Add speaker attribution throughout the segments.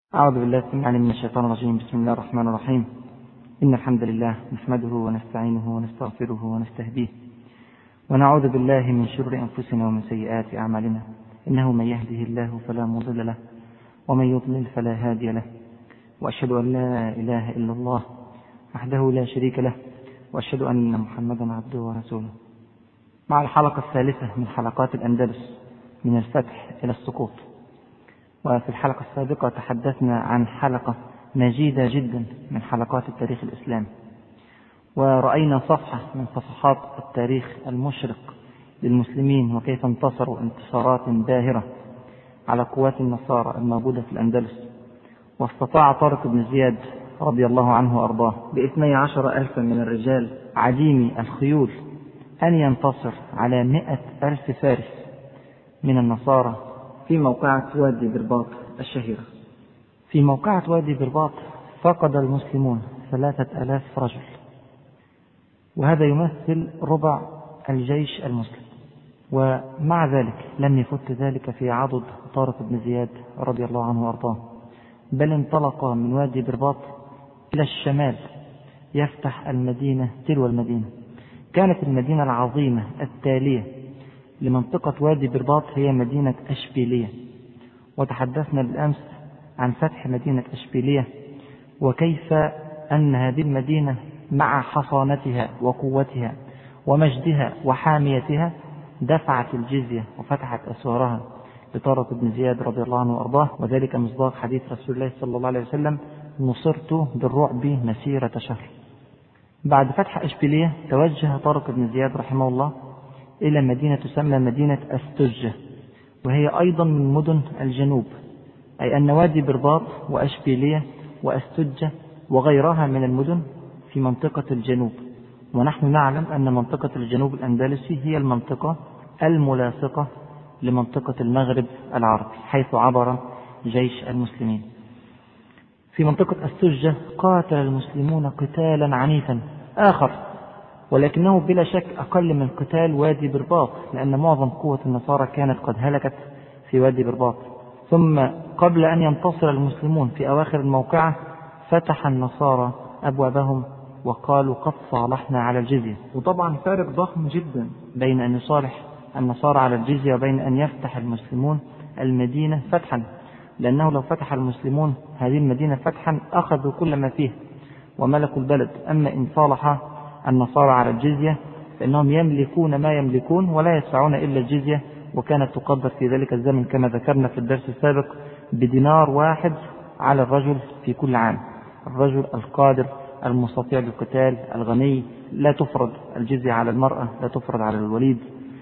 Speaker 1: أعوذ بالله السميع العليم من الشيطان الرجيم. بسم الله الرحمن الرحيم. إن الحمد لله نحمده ونستعينه ونستغفره ونستهديه ونعوذ بالله من شرور أنفسنا ومن سيئات أعمالنا. إنه من يهده الله فلا مضل له ومن يضلل فلا هادي له، وأشهد أن لا إله إلا الله وحده لا شريك له، وأشهد أن محمدا عبده ورسوله. مع الحلقة الثالثة من حلقات الأندلس من الفتح إلى السقوط. وفي الحلقة السابقة تحدثنا عن حلقة مجيدة جدا من حلقات التاريخ الإسلامي، ورأينا صفحة من صفحات التاريخ المشرق للمسلمين وكيف انتصروا انتصارات باهرة على قوات النصارى الموجودة في الأندلس. واستطاع طارق بن زياد رضي الله عنه وأرضاه ب12,000 من الرجال عديمي الخيول أن ينتصر على 100,000 فارس من النصارى في موقعة وادي برباط الشهيرة. في موقعة وادي برباط فقد المسلمون 3,000 رجل، وهذا يمثل ربع الجيش المسلم. ومع ذلك لم يفت ذلك في عضد طارق بن زياد رضي الله عنه وأرضاه، بل انطلق من وادي برباط إلى الشمال يفتح المدينة تلو المدينة. كانت المدينة العظيمة التالية لمنطقة وادي برباط هي مدينة أشبيلية، وتحدثنا بالأمس عن فتح مدينة أشبيلية وكيف أن هذه المدينة مع حصانتها وقوتها ومجدها وحاميتها دفعت الجزية وفتحت أسوارها لطارق بن زياد رضي الله عنه وأرضاه، وذلك مصداق حديث رسول الله صلى الله عليه وسلم: نصرت بالرعب مسيرة شهر. بعد فتح أشبيلية توجه طارق بن زياد رحمه الله إلى مدينة تسمى مدينة أستجة، وهي أيضا من مدن الجنوب، أي أن وادي برباط وأشبيلية وأستجة وغيرها من المدن في منطقة الجنوب. ونحن نعلم أن منطقة الجنوب الأندلسي هي المنطقة الملاصقة لمنطقة المغرب العربي حيث عبر جيش المسلمين. في منطقة أستجة قاتل المسلمون قتالا عنيفا آخر، ولكنه بلا شك أقل من قتال وادي برباط، لأن معظم قوة النصارى كانت قد هلكت في وادي برباط. ثم قبل أن ينتصر المسلمون في أواخر الموقعة فتح النصارى أبوابهم وقالوا قد صالحنا على الجزية. وطبعا فارق ضخم جدا بين أن يصالح النصارى على الجزية وبين أن يفتح المسلمون المدينة فتحا، لأنه لو فتح المسلمون هذه المدينة فتحا أخذوا كل ما فيه وملكوا البلد. أما إن صالح النصارى على الجزية فإنهم يملكون ما يملكون ولا يدفعون إلا الجزية، وكانت تقدر في ذلك الزمن كما ذكرنا في الدرس السابق بدينار واحد على الرجل في كل عام. الرجل القادر المستطيع للقتال الغني لا تفرض الجزية على المرأة، لا تفرض على الوليد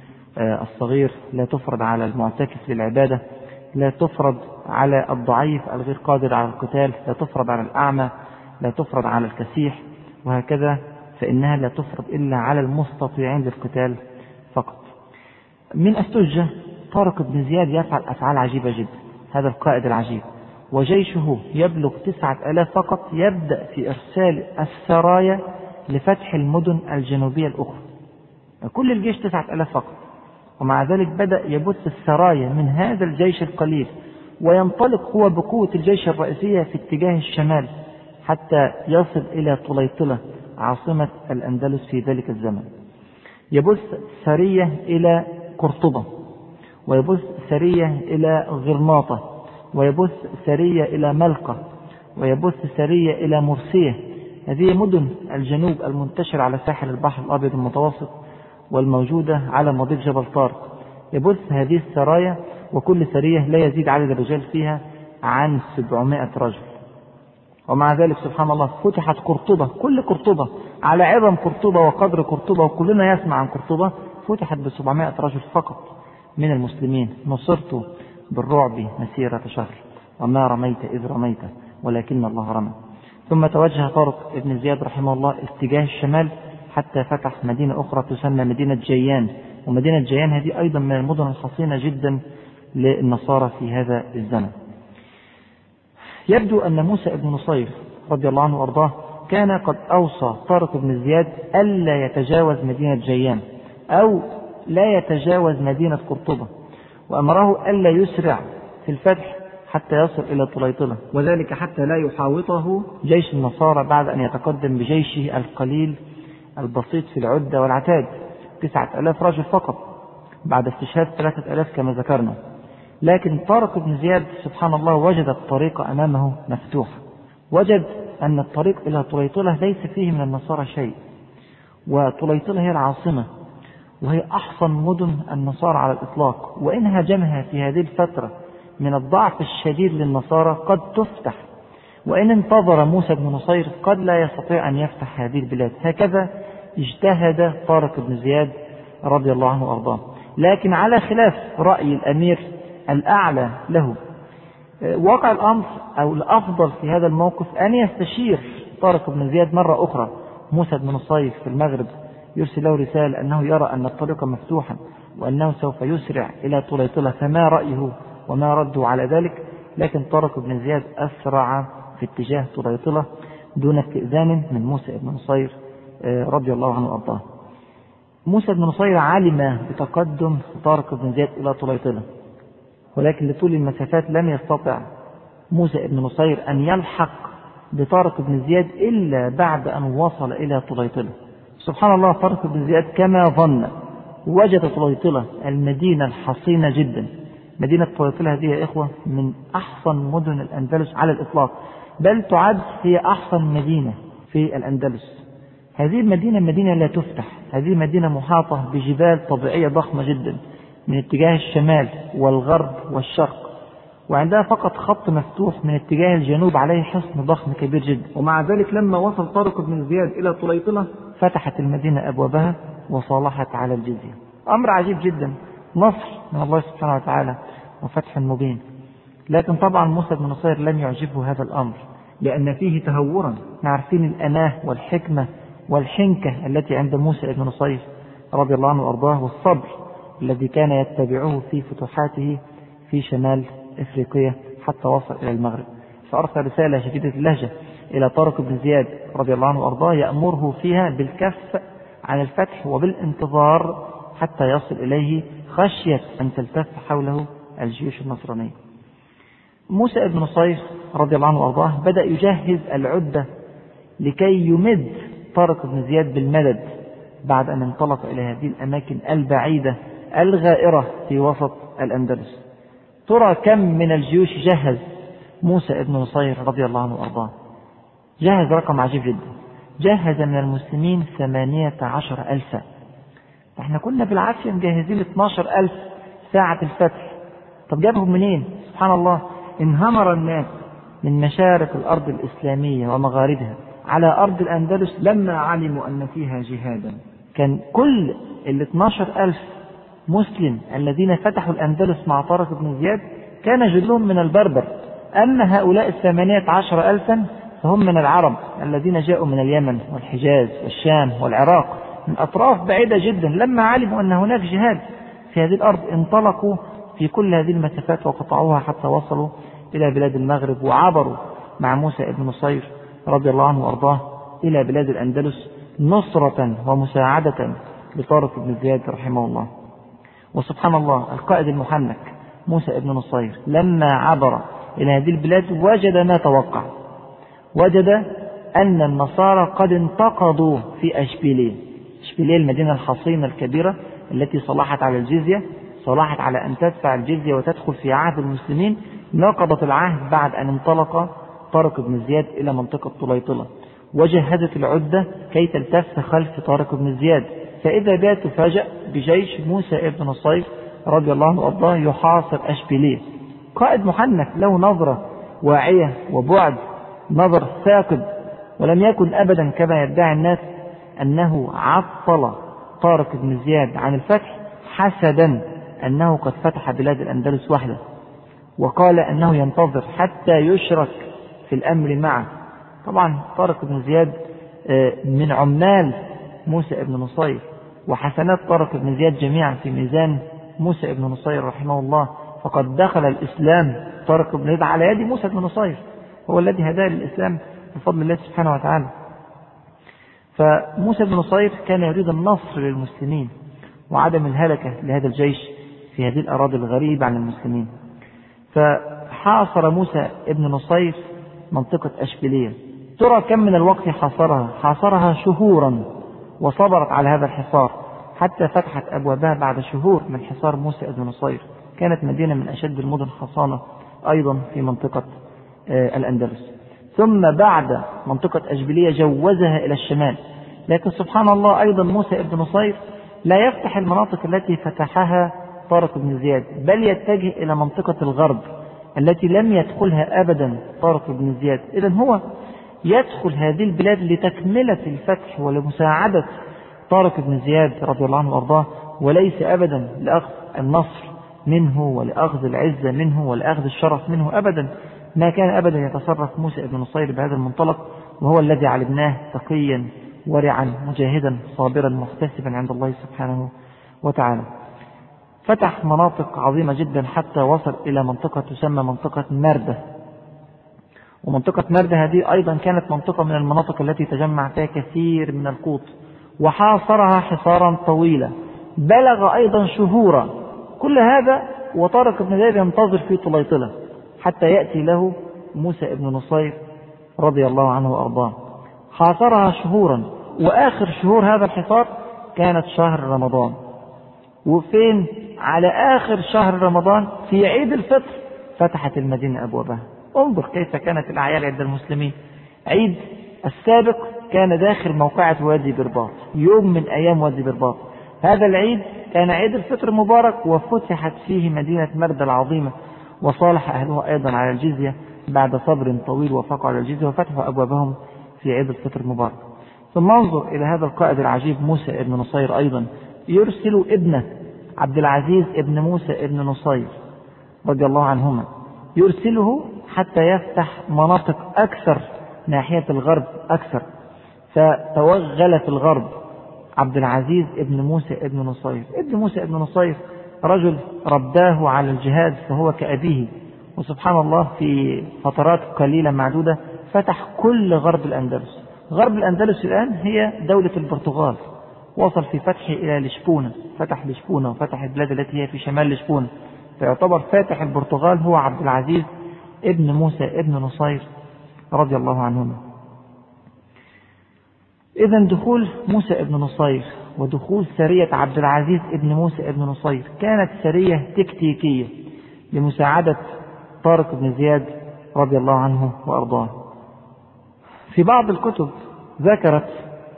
Speaker 1: الصغير، لا تفرض على المعتكف للعبادة، لا تفرض على الضعيف الغير قادر على القتال، لا تفرض على الأعمى، لا تفرض على الكسيح، وهكذا فإنها لا تفرض إلا على المستطيعين للقتال فقط. من أستجة طارق بن زياد يفعل أفعال عجيبة جدا، هذا القائد العجيب، وجيشه يبلغ 9,000 فقط، يبدأ في إرسال السرايا لفتح المدن الجنوبية الأخرى. كل الجيش 9,000 فقط، ومع ذلك بدأ يبث السرايا من هذا الجيش القليل وينطلق هو بقوة الجيش الرئيسية في اتجاه الشمال حتى يصل إلى طليطلة عاصمة الأندلس في ذلك الزمن. يبث سرية إلى قرطبة، ويبث سرية إلى غرناطة، ويبث سرية إلى ملقا، ويبث سرية إلى مرسية. هذه مدن الجنوب المنتشرة على ساحل البحر الأبيض المتوسط والموجودة على مضيق جبل طارق. يبث هذه السرايا، وكل سرية لا يزيد عدد الرجال فيها عن 700 رجل. ومع ذلك سبحان الله فتحت قرطبة، كل قرطبة على عظم قرطبة وقدر قرطبة وكلنا يسمع عن قرطبة، فتحت ب700 رجل فقط من المسلمين. نصرت بالرعب مسيرة شهر وما رميت إذ رميت ولكن الله رمى. ثم توجه طارق بن زياد رحمه الله اتجاه الشمال حتى فتح مدينة أخرى تسمى مدينة جيان، ومدينة جيان هذه أيضا من المدن الحصينة جدا للنصارى في هذا الزمن. يبدو أن موسى بن نصير رضي الله عنه وأرضاه كان قد أوصى طارق بن زياد ألا يتجاوز مدينة جيان أو لا يتجاوز مدينة قرطبة، وأمره ألا يسرع في الفتح حتى يصل إلى طليطلة، وذلك حتى لا يحاوطه جيش النصارى بعد أن يتقدم بجيشه القليل البسيط في العدة والعتاد 9,000 رجل فقط بعد استشهاد 3,000 كما ذكرنا. لكن طارق بن زياد سبحان الله وجد الطريق أمامه مفتوح، وجد أن الطريق إلى طليطلة ليس فيه من النصارى شيء، وطليطلة هي العاصمة وهي أحصن مدن النصارى على الإطلاق، وإن هاجمها في هذه الفترة من الضعف الشديد للنصارى قد تفتح، وإن انتظر موسى بن نصير قد لا يستطيع أن يفتح هذه البلاد. هكذا اجتهد طارق بن زياد رضي الله عنه وأرضاه، لكن على خلاف رأي الأمير الأعلى له. واقع الأمر أو الأفضل في هذا الموقف أن يستشير طارق بن زياد مرة أخرى موسى بن نصير في المغرب، يرسل له رسالة أنه يرى أن الطريق مفتوحا وأنه سوف يسرع إلى طليطلة، فما رأيه وما رده على ذلك. لكن طارق بن زياد أسرع في اتجاه طليطلة دون استئذان من موسى بن نصير رضي الله عنه وأرضاه. موسى بن نصير علم بتقدم طارق بن زياد إلى طليطلة، ولكن لطول المسافات لم يستطع موسى بن نصير أن يلحق بطارق بن زياد إلا بعد أن وصل إلى طليطلة. سبحان الله، طارق بن زياد كما ظن وجد طليطلة المدينة الحصينة جدا. مدينة طليطلة هذه يا إخوة من أحسن مدن الأندلس على الإطلاق، بل تعد هي أحسن مدينة في الأندلس. هذه المدينة مدينة لا تفتح، هذه مدينة محاطة بجبال طبيعية ضخمة جدا من اتجاه الشمال والغرب والشرق، وعندها فقط خط مفتوح من اتجاه الجنوب عليه حصن ضخم كبير جدا. ومع ذلك لما وصل طارق بن زياد إلى طليطلة فتحت المدينة أبوابها وصالحت على الجزية. أمر عجيب جدا، نصر من الله سبحانه وتعالى وفتح مبين. لكن طبعا موسى بن نصير لم يعجبه هذا الأمر، لأن فيه تهورا. عارفين الأناه والحكمة والحنكة التي عند موسى بن نصير رضي الله عنه وأرضاه، والصبر الذي كان يتبعه في فتوحاته في شمال إفريقيا حتى وصل إلى المغرب. فأرسل رسالة شديدة اللهجة إلى طارق بن زياد رضي الله عنه وأرضاه يأمره فيها بالكف عن الفتح وبالانتظار حتى يصل إليه، خشية أن تلتف حوله الجيوش النصرانية. موسى بن نصير رضي الله عنه وأرضاه بدأ يجهز العدة لكي يمد طارق بن زياد بالمدد بعد أن انطلق إلى هذه الأماكن البعيدة الغائرة في وسط الأندلس. ترى كم من الجيوش جهز موسى بن نصير رضي الله عنه وأرضاه؟ جهز رقم عجيب جدا، جهز من المسلمين 18,000. احنا كنا بالعافية مجهزين 12,000 ساعة الفتح. طب جابهم منين؟ سبحان الله، انهمر الناس من مشارق الأرض الإسلامية ومغاربها على أرض الأندلس لما علموا أن فيها جهادا. كان كل 12,000 مسلم الذين فتحوا الأندلس مع طارق بن زياد كان جلهم من البربر، أما هؤلاء 18,000 فهم من العرب الذين جاءوا من اليمن والحجاز والشام والعراق، من أطراف بعيدة جدا. لما علموا أن هناك جهاد في هذه الأرض انطلقوا في كل هذه المسافات وقطعوها حتى وصلوا إلى بلاد المغرب، وعبروا مع موسى بن نصير رضي الله عنه وأرضاه إلى بلاد الأندلس نصرة ومساعدة لطارق بن زياد رحمه الله. وسبحان الله، القائد المحنك موسى بن نصير لما عبر إلى هذه البلاد وجد ما توقع، وجد أن النصارى قد انتقضوا في أشبيلية. أشبيلية المدينة الحصينة الكبيرة التي صلحت على الجزية، صلحت على أن تدفع الجزية وتدخل في عهد المسلمين، نقضت العهد بعد أن انطلق طارق بن زياد إلى منطقة طليطلة، وجهزت العدة كي تلتف خلف طارق بن زياد. فإذا بها تفاجأ بجيش موسى بن نصير رضي الله عنه وأرضاه يحاصر أشبيلية. قائد محنك له نظرة واعية وبعد نظر ثاقب، ولم يكن أبدا كما يدعي الناس أنه عطل طارق بن زياد عن الفتح حسدا أنه قد فتح بلاد الأندلس وحده، وقال أنه ينتظر حتى يشرك في الأمر معه. طبعا طارق بن زياد من عمال موسى بن نصير، وحسنات طارق بن زياد جميعا في ميزان موسى بن نصير رحمه الله، فقد دخل الإسلام طارق بن زياد على يد موسى بن نصير، هو الذي هداه للإسلام بفضل الله سبحانه وتعالى. فموسى بن نصير كان يريد النصر للمسلمين وعدم الهلكة لهذا الجيش في هذه الأراضي الغريبة عن المسلمين. حاصر موسى ابن نصير منطقة أشبيلية. ترى كم من الوقت حاصرها شهورا، وصبرت على هذا الحصار حتى فتحت أبوابها بعد شهور من حصار موسى ابن نصير. كانت مدينة من أشد المدن حصانة أيضا في منطقة الأندلس. ثم بعد منطقة أشبيلية جوزها إلى الشمال. لكن سبحان الله أيضا موسى ابن نصير لا يفتح المناطق التي فتحها طارق بن زياد، بل يتجه إلى منطقة الغرب التي لم يدخلها أبدا طارق بن زياد. إذن هو يدخل هذه البلاد لتكملة الفتح ولمساعدة طارق بن زياد رضي الله عنه وأرضاه، وليس أبدا لأخذ النصر منه ولأخذ العزة منه ولأخذ الشرف منه أبدا. ما كان أبدا يتصرف موسى بن نصير بهذا المنطلق، وهو الذي علمناه تقيا ورعا مجاهدا صابرا محتسبا عند الله سبحانه وتعالى. فتح مناطق عظيمة جدا حتى وصل إلى منطقة تسمى منطقة مردة. ومنطقة مردة هذه أيضا كانت منطقة من المناطق التي تجمع فيها كثير من القوط، وحاصرها حصارا طويلا بلغ أيضا شهورا. كل هذا وطارق بن زياد ينتظر في طليطلة حتى يأتي له موسى بن نصير رضي الله عنه وأرضاه. حاصرها شهورا، وآخر شهور هذا الحصار كانت شهر رمضان. وفين؟ على آخر شهر رمضان في عيد الفطر فتحت المدينة أبوابها. انظر كيف كانت الأعياد عند المسلمين. عيد السابق كان داخل موقعة وادي برباط، يوم من أيام وادي برباط. هذا العيد كان عيد الفطر مبارك، وفتحت فيه مدينة مردة العظيمة، وصالح أهلها أيضا على الجزية بعد صبر طويل، وفقوا على الجزية وفتحوا أبوابهم في عيد الفطر المبارك. ثم انظر إلى هذا القائد العجيب موسى ابن نصير أيضا يرسل ابنه عبد العزيز ابن موسى ابن نصير رضي الله عنهما، يرسله حتى يفتح مناطق أكثر ناحية الغرب أكثر. فتوغل في الغرب عبد العزيز ابن موسى ابن نصير. ابن موسى ابن نصير رجل رباه على الجهاد فهو كأبيه، وسبحان الله في فترات قليلة معدودة فتح كل غرب الأندلس. غرب الأندلس الآن هي دولة البرتغال. وصل في فتحه إلى لشبونة، فتح لشبونة وفتح البلاد التي هي في شمال لشبونة. فيعتبر فاتح البرتغال هو عبد العزيز ابن موسى ابن نصير رضي الله عنهما. إذن دخول موسى ابن نصير ودخول سرية عبد العزيز ابن موسى ابن نصير كانت سرية تكتيكية لمساعدة طارق بن زياد رضي الله عنه وأرضاه. في بعض الكتب ذكرت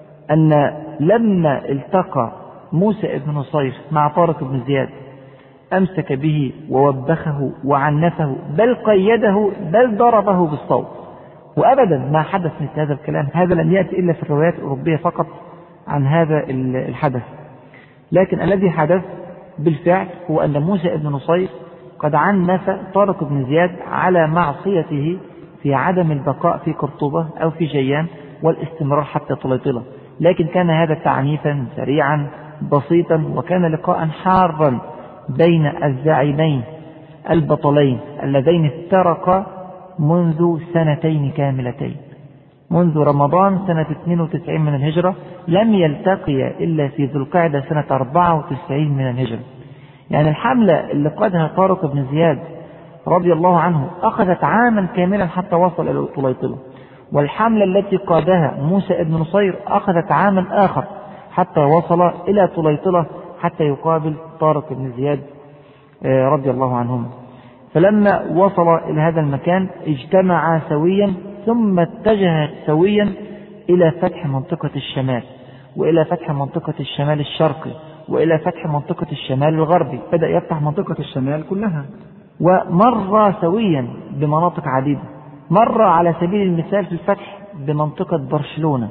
Speaker 1: أن لما التقى موسى ابن نصير مع طارق بن زياد أمسك به ووبخه وعنفه، بل قيده، بل ضربه بالصوت. وأبدا ما حدث مثل هذا الكلام. هذا لم يأتي إلا في الروايات الأوروبية فقط عن هذا الحدث. لكن الذي حدث بالفعل هو أن موسى ابن نصير قد عنف طارق بن زياد على معصيته في عدم البقاء في قرطبة أو في جيان والاستمرار حتى طليطلة. لكن كان هذا تعنيفا سريعا بسيطا، وكان لقاء حارا بين الزعيمين البطلين اللذين افترقا منذ سنتين كاملتين، منذ رمضان سنة 92 من الهجرة، لم يلتقيا إلا في ذو القعدة سنة 94 من الهجرة. يعني الحملة اللي قادها طارق بن زياد رضي الله عنه أخذت عاما كاملا حتى وصل إلى طليطلة، والحملة التي قادها موسى ابن نصير أخذت عاما آخر حتى وصل إلى طليطلة حتى يقابل طارق بن زياد رضي الله عنهم. فلما وصل إلى هذا المكان اجتمعا سويا، ثم اتجه سويا إلى فتح منطقة الشمال، وإلى فتح منطقة الشمال الشرقي، وإلى فتح منطقة الشمال الغربي. بدأ يفتح منطقة الشمال كلها، ومر سويا بمناطق عديدة. مر على سبيل المثال في الفتح بمنطقة برشلونة،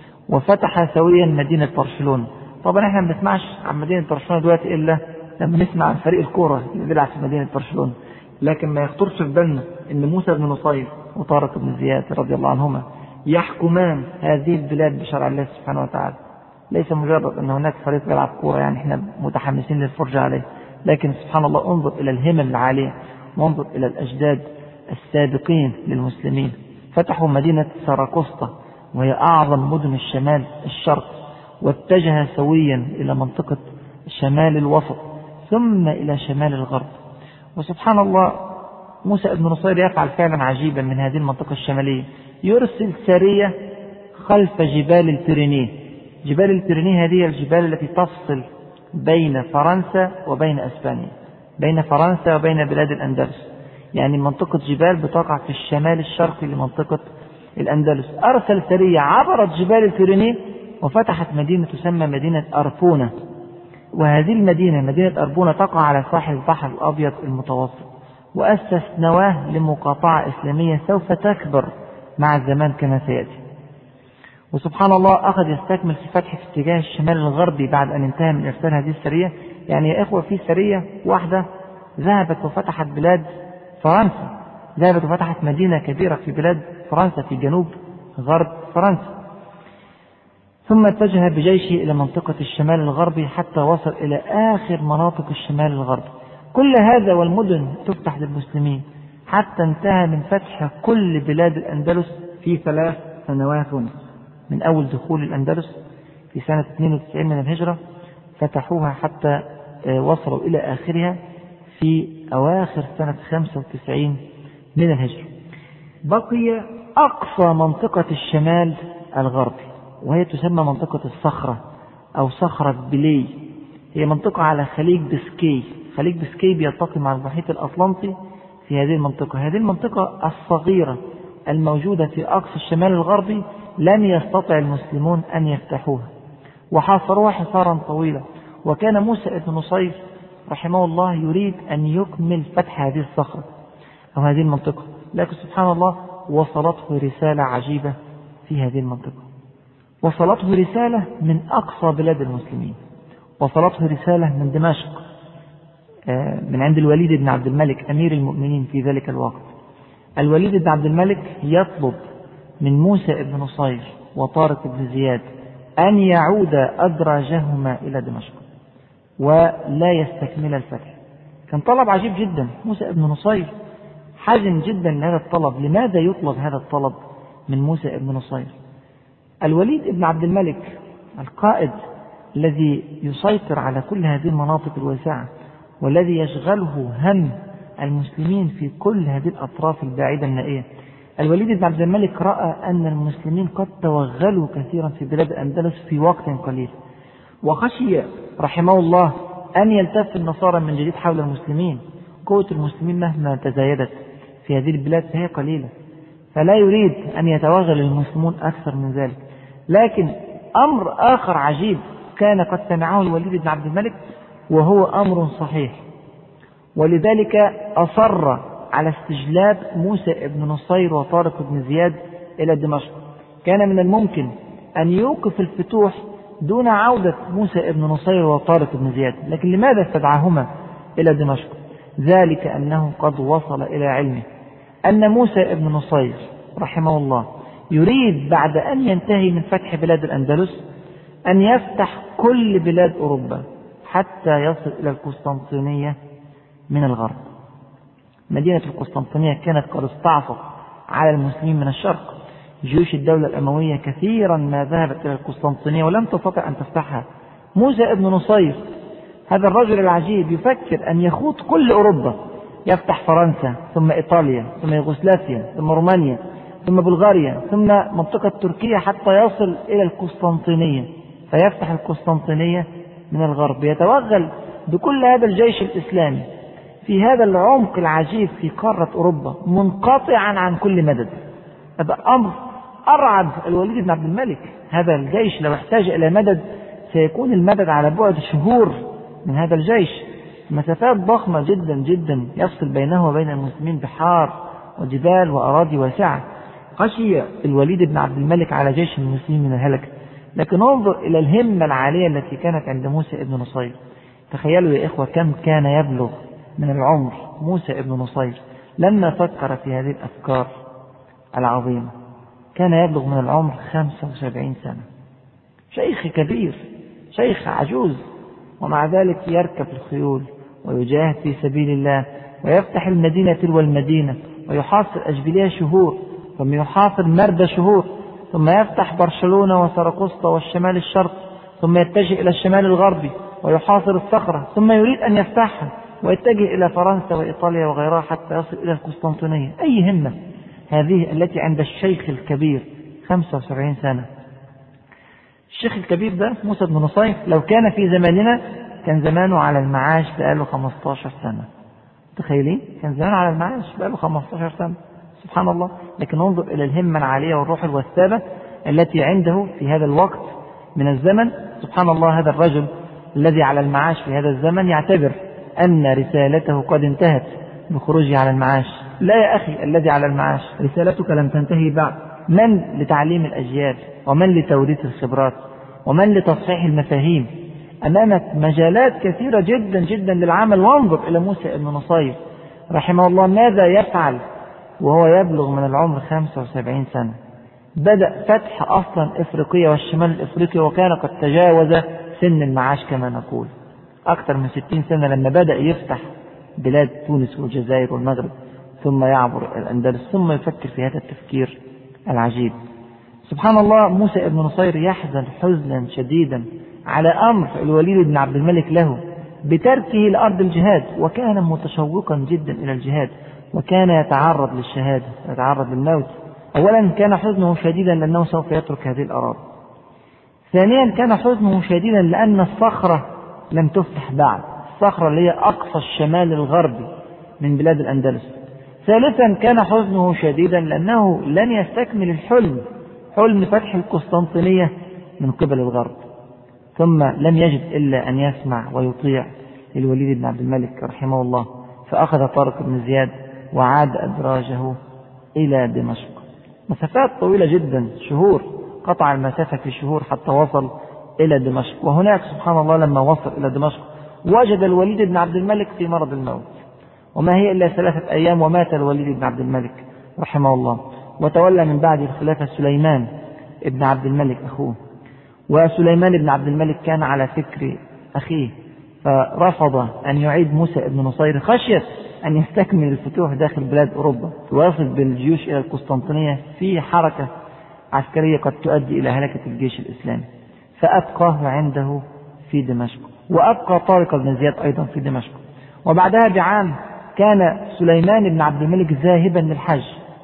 Speaker 1: وفتح سويا مدينة برشلونة. طبعا احنا ما بنسمعش عن مدينة برشلونة دلوقتي إلا لما نسمع عن فريق الكورة اللي بيلعب في مدينة برشلونة، لكن ما يخطرش في بالنا ان موسى بن نصير وطارق بن زياد رضي الله عنهما يحكمان هذه البلاد بشرع الله سبحانه وتعالى. ليس مجرد ان هناك فريق يلعب كورة يعني احنا متحمسين للفرجة عليه، لكن سبحان الله انظر الى الهمم العالية، وانظر الى الاجداد السابقين للمسلمين. فتحوا مدينة ساراكوستا وهي اعظم مدن الشمال الشرق، واتجه سويا الى منطقة الشمال الوسط، ثم الى شمال الغرب. وسبحان الله موسى ابن نصير يفعل فعلا عجيبا من هذه المنطقة الشمالية، يرسل سرية خلف جبال البيرينيه. جبال البيرينيه هذه الجبال التي تفصل بين فرنسا وبين أسبانيا، بين فرنسا وبين بلاد الأندلس، يعني منطقة جبال بتقع في الشمال الشرقي لمنطقة الأندلس. أرسل سرية عبرت جبال البيرينيه وفتحت مدينة تسمى مدينة أربونة، وهذه المدينة مدينة أربونة تقع على ساحل البحر الأبيض المتوسط، وأسس نواة لمقاطعة إسلامية سوف تكبر مع الزمان كما سيأتي. وسبحان الله أخذ يستكمل في فتح في اتجاه الشمال الغربي بعد أن انتهى من إرسال هذه السرية. يعني يا إخوة، في سرية واحدة ذهبت وفتحت بلاد فرنسا، ذهبت وفتحت مدينة كبيرة في بلاد فرنسا في جنوب غرب فرنسا، ثم اتجه بجيشه إلى منطقة الشمال الغربي حتى وصل إلى آخر مناطق الشمال الغربي. كل هذا والمدن تفتح للمسلمين حتى انتهى من فتح كل بلاد الأندلس في 3 سنوات، من أول دخول الأندلس في سنة 92 من الهجرة فتحوها حتى وصلوا إلى آخرها في أواخر سنة 95 من الهجرة. بقي أقصى منطقة الشمال الغربي، وهي تسمى منطقة الصخرة أو صخرة بلي. هي منطقة على خليج بسكي. خليج بسكي بيلتقي مع المحيط الأطلنطي في هذه المنطقة. هذه المنطقة الصغيرة الموجودة في أقصى الشمال الغربي لم يستطع المسلمون أن يفتحوها، وحاصروها حصارا طويلا. وكان موسى ابن نصير رحمه الله يريد أن يكمل فتح هذه الصخرة أو هذه المنطقة، لكن سبحان الله وصلته رسالة عجيبة في هذه المنطقة. وصلته رسالة من أقصى بلاد المسلمين، وصلته رسالة من دمشق، من عند الوليد بن عبد الملك أمير المؤمنين في ذلك الوقت. الوليد بن عبد الملك يطلب من موسى بن نصير وطارق بن زياد أن يعود أدراجهما إلى دمشق ولا يستكمل الفتح. كان طلب عجيب جدا. موسى بن نصير حزن جدا لهذا الطلب. لماذا يطلب هذا الطلب من موسى بن نصير؟ الوليد بن عبد الملك القائد الذي يسيطر على كل هذه المناطق الواسعة والذي يشغله هم المسلمين في كل هذه الأطراف البعيدة النائية، الوليد بن عبد الملك رأى أن المسلمين قد توغلوا كثيرا في بلاد الأندلس في وقت قليل، وخشي رحمه الله أن يلتف النصارى من جديد حول المسلمين. قوة المسلمين مهما تزايدت في هذه البلاد فهي قليلة، فلا يريد أن يتوغل المسلمون أكثر من ذلك. لكن أمر آخر عجيب كان قد سمعه الوليد بن عبد الملك وهو أمر صحيح، ولذلك أصر على استجلاب موسى بن نصير وطارق بن زياد إلى دمشق. كان من الممكن أن يوقف الفتوح دون عودة موسى بن نصير وطارق بن زياد، لكن لماذا استدعاهما إلى دمشق؟ ذلك أنه قد وصل إلى علمه أن موسى بن نصير رحمه الله يريد بعد أن ينتهي من فتح بلاد الأندلس أن يفتح كل بلاد أوروبا حتى يصل إلى القسطنطينية من الغرب. مدينة القسطنطينية كانت قد استعصت على المسلمين من الشرق. جيوش الدولة الأموية كثيرا ما ذهبت إلى القسطنطينية ولم تستطع أن تفتحها. موسى بن نصير هذا الرجل العجيب يفكر أن يخوض كل أوروبا، يفتح فرنسا ثم إيطاليا ثم يوغوسلافيا ثم رومانيا ثم بلغاريا ثم منطقة تركيا حتى يصل إلى القسطنطينية، فيفتح القسطنطينية من الغرب. يتوغل بكل هذا الجيش الإسلامي في هذا العمق العجيب في قارة أوروبا منقطعا عن كل مدد. هذا أمر أرعب الوليد بن عبد الملك. هذا الجيش لو احتاج إلى مدد سيكون المدد على بعد شهور من هذا الجيش، مسافات ضخمة جدا جدا يفصل بينه وبين المسلمين بحار وجبال وأراضي واسعة. خشي الوليد بن عبد الملك على جيش المسلمين من الهلكة. لكن انظر إلى الهمة العالية التي كانت عند موسى بن نصير. تخيلوا يا إخوة كم كان يبلغ من العمر موسى بن نصير لما فكر في هذه الأفكار العظيمة. كان يبلغ من العمر 75 سنة، شيخ كبير، شيخ عجوز، ومع ذلك يركب الخيول ويجاهد في سبيل الله ويفتح المدينة تلو المدينة ويحاصر أشبيلية شهور ثم يحاصر مردة شهور ثم يفتح برشلونة وسرقسطة والشمال الشرقي ثم يتجه إلى الشمال الغربي ويحاصر الصخرة ثم يريد أن يفتحها ويتجه إلى فرنسا وإيطاليا وغيرها حتى يصل إلى القسطنطينية. أي همة هذه التي عند الشيخ الكبير 75 سنة. الشيخ الكبير ده موسى بن نصير لو كان في زماننا كان زمانه على المعاش بقاله 15 سنة. تخيلين كان زمانه على المعاش بقاله 15 سنة، سبحان الله. لكن انظر إلى الهمة العالية والروح الوثابة التي عنده في هذا الوقت من الزمن. سبحان الله، هذا الرجل الذي على المعاش في هذا الزمن يعتبر أن رسالته قد انتهت بخروجه على المعاش. لا يا أخي الذي على المعاش، رسالتك لم تنتهي بعد. من لتعليم الأجيال، ومن لتوريث الخبرات، ومن لتصحيح المفاهيم. أمامك مجالات كثيرة جدا جدا للعمل. وانظر إلى موسى بن نصير رحمه الله ماذا يفعل وهو يبلغ من العمر 75 سنة. بدأ فتح أصلا إفريقيا والشمال الإفريقي، وكان قد تجاوز سن المعاش كما نقول أكثر من 60 سنة لما بدأ يفتح بلاد تونس والجزائر والمغرب، ثم يعبر الأندلس، ثم يفكر في هذا التفكير العجيب. سبحان الله، موسى بن نصير يحزن حزنا شديدا على أمر الوليد بن عبد الملك له بتركه لأرض الجهاد، وكان متشوقا جدا إلى الجهاد، وكان يتعرض للشهادة، يتعرض للموت. أولا كان حزنه شديدا لأنه سوف يترك هذه الأراضي. ثانيا كان حزنه شديدا لأن الصخرة لم تفتح بعد، الصخرة اللي هي أقصى الشمال الغربي من بلاد الأندلس. ثالثا كان حزنه شديدا لأنه لن يستكمل حلم فتح القسطنطينية من قبل الغرب. ثم لم يجد إلا أن يسمع ويطيع للوليد بن عبد الملك رحمه الله، فأخذ طارق بن زياد وعاد أدراجه إلى دمشق. مسافات طويلة جدا، شهور، قطع المسافة في شهور حتى وصل إلى دمشق. وهناك سبحان الله لما وصل إلى دمشق وجد الوليد بن عبد الملك في مرض الموت، وما هي إلا 3 أيام ومات الوليد بن عبد الملك رحمه الله. وتولى من بعد الخلافة سليمان بن عبد الملك أخوه. وسليمان بن عبد الملك كان على فكر أخيه، فرفض أن يعيد موسى بن نصير خشية أن يستكمل الفتوح داخل بلاد أوروبا ويصل بالجيوش إلى القسطنطينية في حركة عسكرية قد تؤدي إلى هلكة الجيش الإسلامي، فأبقاه عنده في دمشق، وأبقى طارق بن زياد أيضا في دمشق. وبعدها بعام كان سليمان بن عبد الملك ذاهبا للحج،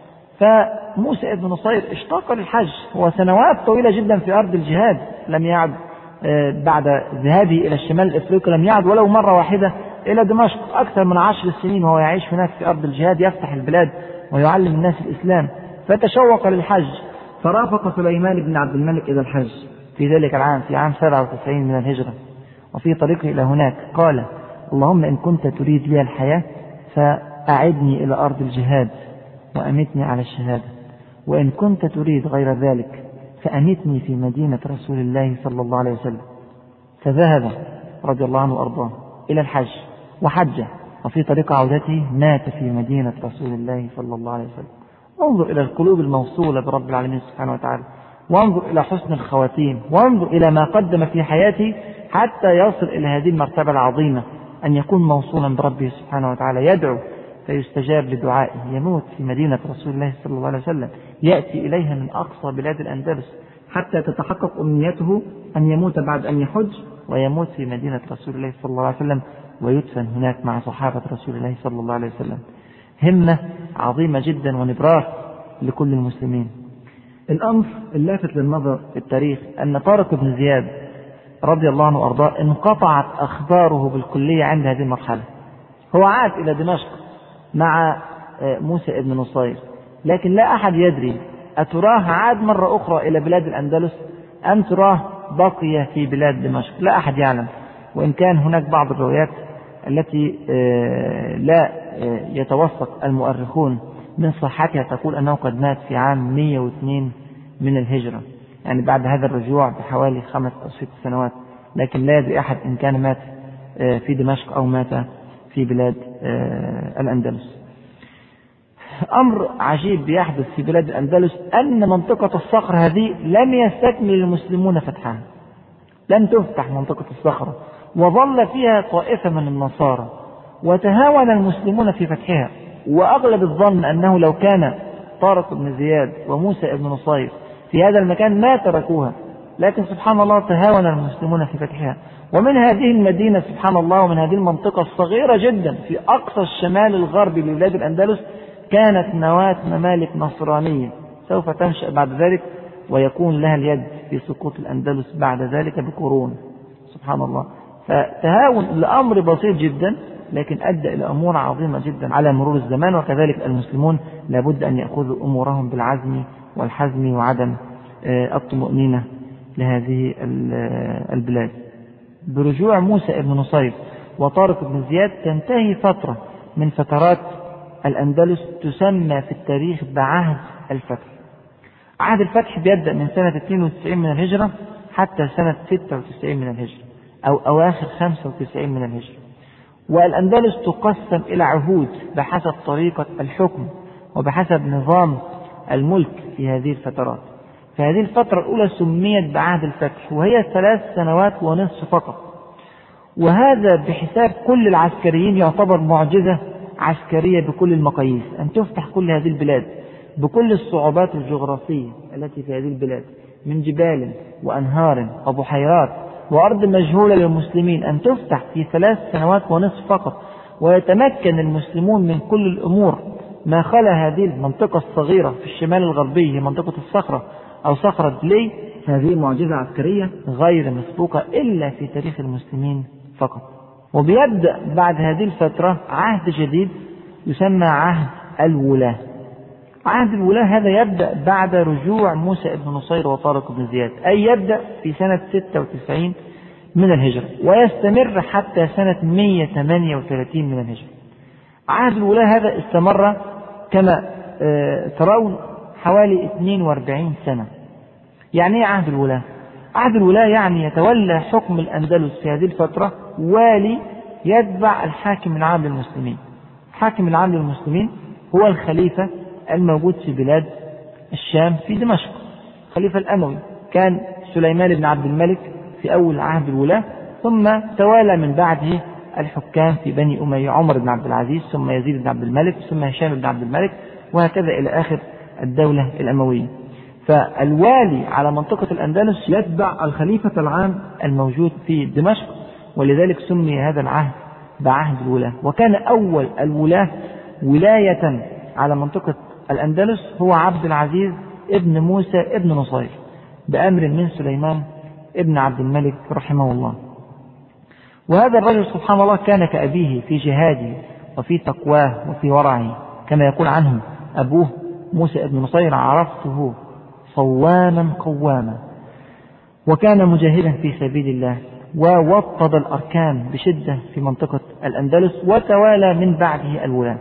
Speaker 1: فموسى بن نصير اشتاق للحج. هو سنوات طويلة جدا في أرض الجهاد، لم يعد بعد ذهابه إلى الشمال الإفريقي لم يعد ولو مرة واحدة إلى دمشق. أكثر من 10 سنين وهو يعيش هناك في أرض الجهاد، يفتح البلاد ويعلم الناس الإسلام، فتشوق للحج. فرافق سليمان بن عبد الملك إلى الحج في ذلك العام، في عام 97 من الهجرة. وفي طريقه إلى هناك قال: اللهم إن كنت تريد لي الحياة فأعدني إلى أرض الجهاد وأمتني على الشهادة، وإن كنت تريد غير ذلك فأمتني في مدينة رسول الله صلى الله عليه وسلم. فذهب رضي الله عنه وأرضاه إلى الحج وحج، وفي طريق عودته مات في مدينة رسول الله صلى الله عليه وسلم. انظر إلى القلوب الموصولة برب العالمين سبحانه وتعالى، وانظر إلى حسن الخواتيم، وانظر إلى ما قدم في حياته حتى يصل إلى هذه المرتبة العظيمة، أن يكون موصولا بربه سبحانه وتعالى، يدعو فيستجاب لدعائه. يموت في مدينة رسول الله صلى الله عليه وسلم، يأتي إليها من أقصى بلاد الأندلس حتى تتحقق أمنيته أن يموت بعد أن يحج، ويموت في مدينة رسول الله صلى الله عليه وسلم، ويدفن هناك مع صحابة رسول الله صلى الله عليه وسلم. همة عظيمة جدا ونبراس لكل المسلمين. الأمر اللافت للنظر في التاريخ أن طارق بن زياد رضي الله عنه وأرضاه انقطعت أخباره بالكلية عند هذه المرحلة. هو عاد إلى دمشق مع موسى بن نصير، لكن لا أحد يدري أتراه عاد مرة أخرى إلى بلاد الأندلس أم تراه بقي في بلاد دمشق، لا أحد يعلم. وإن كان هناك بعض الروايات التي لا يتوثق المؤرخون من صحتها تقول أنه قد مات في عام 102 من الهجرة، يعني بعد هذا الرجوع بحوالي 5 أو 6 سنوات، لكن لا يدري أحد إن كان مات في دمشق أو مات في بلاد الأندلس. أمر عجيب يحدث في بلاد الأندلس أن منطقة الصخر هذه لم يستكمل المسلمون فتحها، لم تفتح منطقة الصخرة، وظل فيها طائفة من النصارى، وتهاون المسلمون في فتحها. وأغلب الظن أنه لو كان طارق بن زياد وموسى بن نصير في هذا المكان ما تركوها، لكن سبحان الله تهاون المسلمون في فتحها. ومن هذه المدينة سبحان الله، ومن هذه المنطقة الصغيرة جدا في أقصى الشمال الغربي لبلاد الأندلس، كانت نواة ممالك نصرانية سوف تنشأ بعد ذلك، ويكون لها اليد في سقوط الأندلس بعد ذلك بقرون. سبحان الله. فتهاون لأمر بسيط جدا لكن أدى إلى أمور عظيمة جدا على مرور الزمان. وكذلك المسلمون لابد أن يأخذوا أمورهم بالعزم والحزم وعدم الطمأنينة لهذه البلاد. برجوع موسى ابن نصير وطارق بن زياد تنتهي فترة من فترات الأندلس تسمى في التاريخ بعهد الفتح. عهد الفتح بيبدأ من سنة 92 من الهجرة حتى سنة 96 من الهجرة، أو أواخر 95 من الهجرة. والأندلس تقسم إلى عهود بحسب طريقة الحكم وبحسب نظام الملك في هذه الفترات. فهذه الفترة الأولى سميت بعهد الفتح، وهي 3 سنوات ونصف فقط. وهذا بحساب كل العسكريين يعتبر معجزة عسكرية بكل المقاييس، أن تفتح كل هذه البلاد بكل الصعوبات الجغرافية التي في هذه البلاد من جبال وأنهار وبحيرات وأرض مجهولة للمسلمين، أن تفتح في 3 سنوات ونصف فقط، ويتمكن المسلمون من كل الأمور ما خلا هذه المنطقة الصغيرة في الشمال الغربي، منطقة الصخرة أو صخرة دلي. هذه معجزة عسكرية غير مسبوقة إلا في تاريخ المسلمين فقط. وبيبدأ بعد هذه الفترة عهد جديد يسمى عهد الولاة. عهد الولاة هذا يبدأ بعد رجوع موسى ابن نصير وطارق بن زياد، أي يبدأ في سنة 96 من الهجرة ويستمر حتى سنة 138 من الهجرة. عهد الولاة هذا استمر كما ترون حوالي 42 سنة. يعني ايه عهد الولاة؟ عهد الولاة يعني يتولى حكم الأندلس في هذه الفترة والي يتبع الحاكم العام للمسلمين. الحاكم العام للمسلمين هو الخليفة الموجود في بلاد الشام في دمشق، الخليفة الأموي. كان سليمان بن عبد الملك في أول عهد الولاة، ثم توالى من بعده الحكام في بني أمية، عمر بن عبد العزيز، ثم يزيد بن عبد الملك، ثم هشام بن عبد الملك، وهكذا إلى آخر الدولة الأموية. فالوالي على منطقة الأندلس يتبع الخليفة العام الموجود في دمشق، ولذلك سمي هذا العهد بعهد الولاة. وكان أول الولاة ولاية على منطقة الأندلس هو عبد العزيز ابن موسى ابن نصير بأمر من سليمان ابن عبد الملك رحمه الله. وهذا الرجل سبحان الله كان كأبيه في جهاده وفي تقواه وفي ورعه، كما يقول عنه أبوه موسى ابن نصير: عرفته صواما قواما. وكان مجاهدا في سبيل الله، ووطد الأركان بشدة في منطقة الأندلس، وتوالى من بعده الولاة.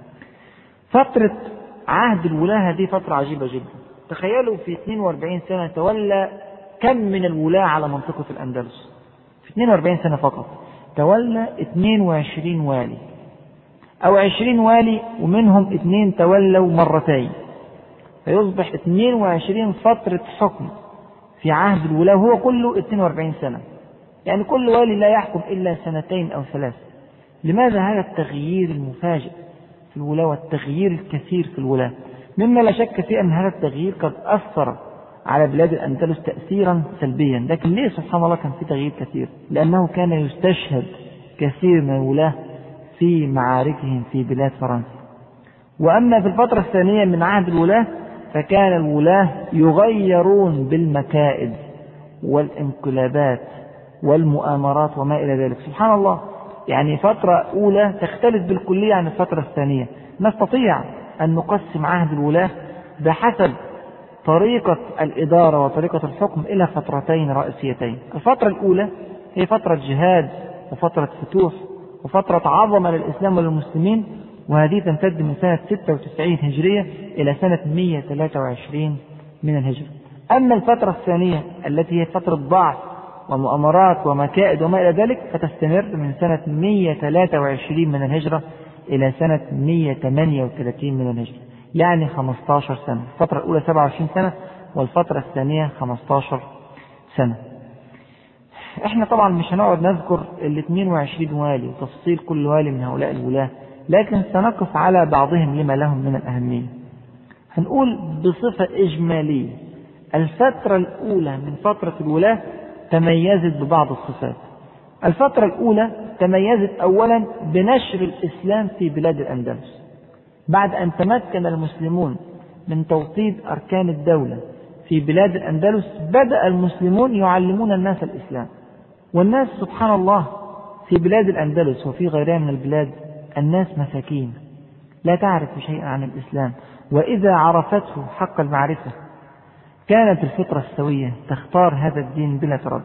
Speaker 1: فترة عهد الولاة هذه فترة عجيبة جدا. تخيلوا في 42 سنة تولى كم من الولاة على منطقة الأندلس؟ في 42 سنة فقط تولى 22 والي أو 20 والي، ومنهم 2 تولوا مرتين، فيصبح 22 فترة حكم في عهد الولاة، وهو كله 42 سنة. يعني كل والي لا يحكم إلا 2 أو 3. لماذا هذا التغيير المفاجئ في الولاة والتغيير الكثير في الولاة؟ مما لا شك فيه أن هذا التغيير قد أثر على بلاد الأندلس تأثيرا سلبيا. لكن ليه سبحان الله كان في تغيير كثير؟ لأنه كان يستشهد كثير من الولاة في معاركهم في بلاد فرنسا. وأما في الفترة الثانية من عهد الولاة فكان الولاة يغيرون بالمكائد والانقلابات والمؤامرات وما إلى ذلك. سبحان الله، يعني فترة أولى تختلف بالكلية عن الفترة الثانية. نستطيع أن نقسم عهد الولاة بحسب طريقة الإدارة وطريقة الحكم إلى فترتين رئيسيتين. الفترة الأولى هي فترة جهاد وفترة فتوح وفترة عظمة للإسلام وللمسلمين، وهذه تمتد من سنة 96 هجرية إلى سنة 123 من الهجرة. أما الفترة الثانية التي هي فترة ضعف ومؤامرات ومكائد وما إلى ذلك فتستمر من سنة 123 من الهجرة إلى سنة 138 من الهجرة، يعني 15 سنة. الفترة الأولى 27 سنة والفترة الثانية 15 سنة. احنا طبعا مش هنقعد نذكر ال 22 والي وتفصيل كل والي من هؤلاء الولاة، لكن سنقف على بعضهم لما لهم من الأهمية. هنقول بصفة إجمالية الفترة الأولى من فترة الولاة تميزت ببعض الصفات. الفترة الأولى تميزت أولا بنشر الإسلام في بلاد الأندلس. بعد أن تمكن المسلمون من توطيد أركان الدولة في بلاد الأندلس، بدأ المسلمون يعلمون الناس الإسلام. والناس سبحان الله في بلاد الأندلس وفي غيرها من البلاد الناس مساكين لا تعرف شيئا عن الإسلام، وإذا عرفته حق المعرفة كانت الفطرة السوية تختار هذا الدين بلا تردد.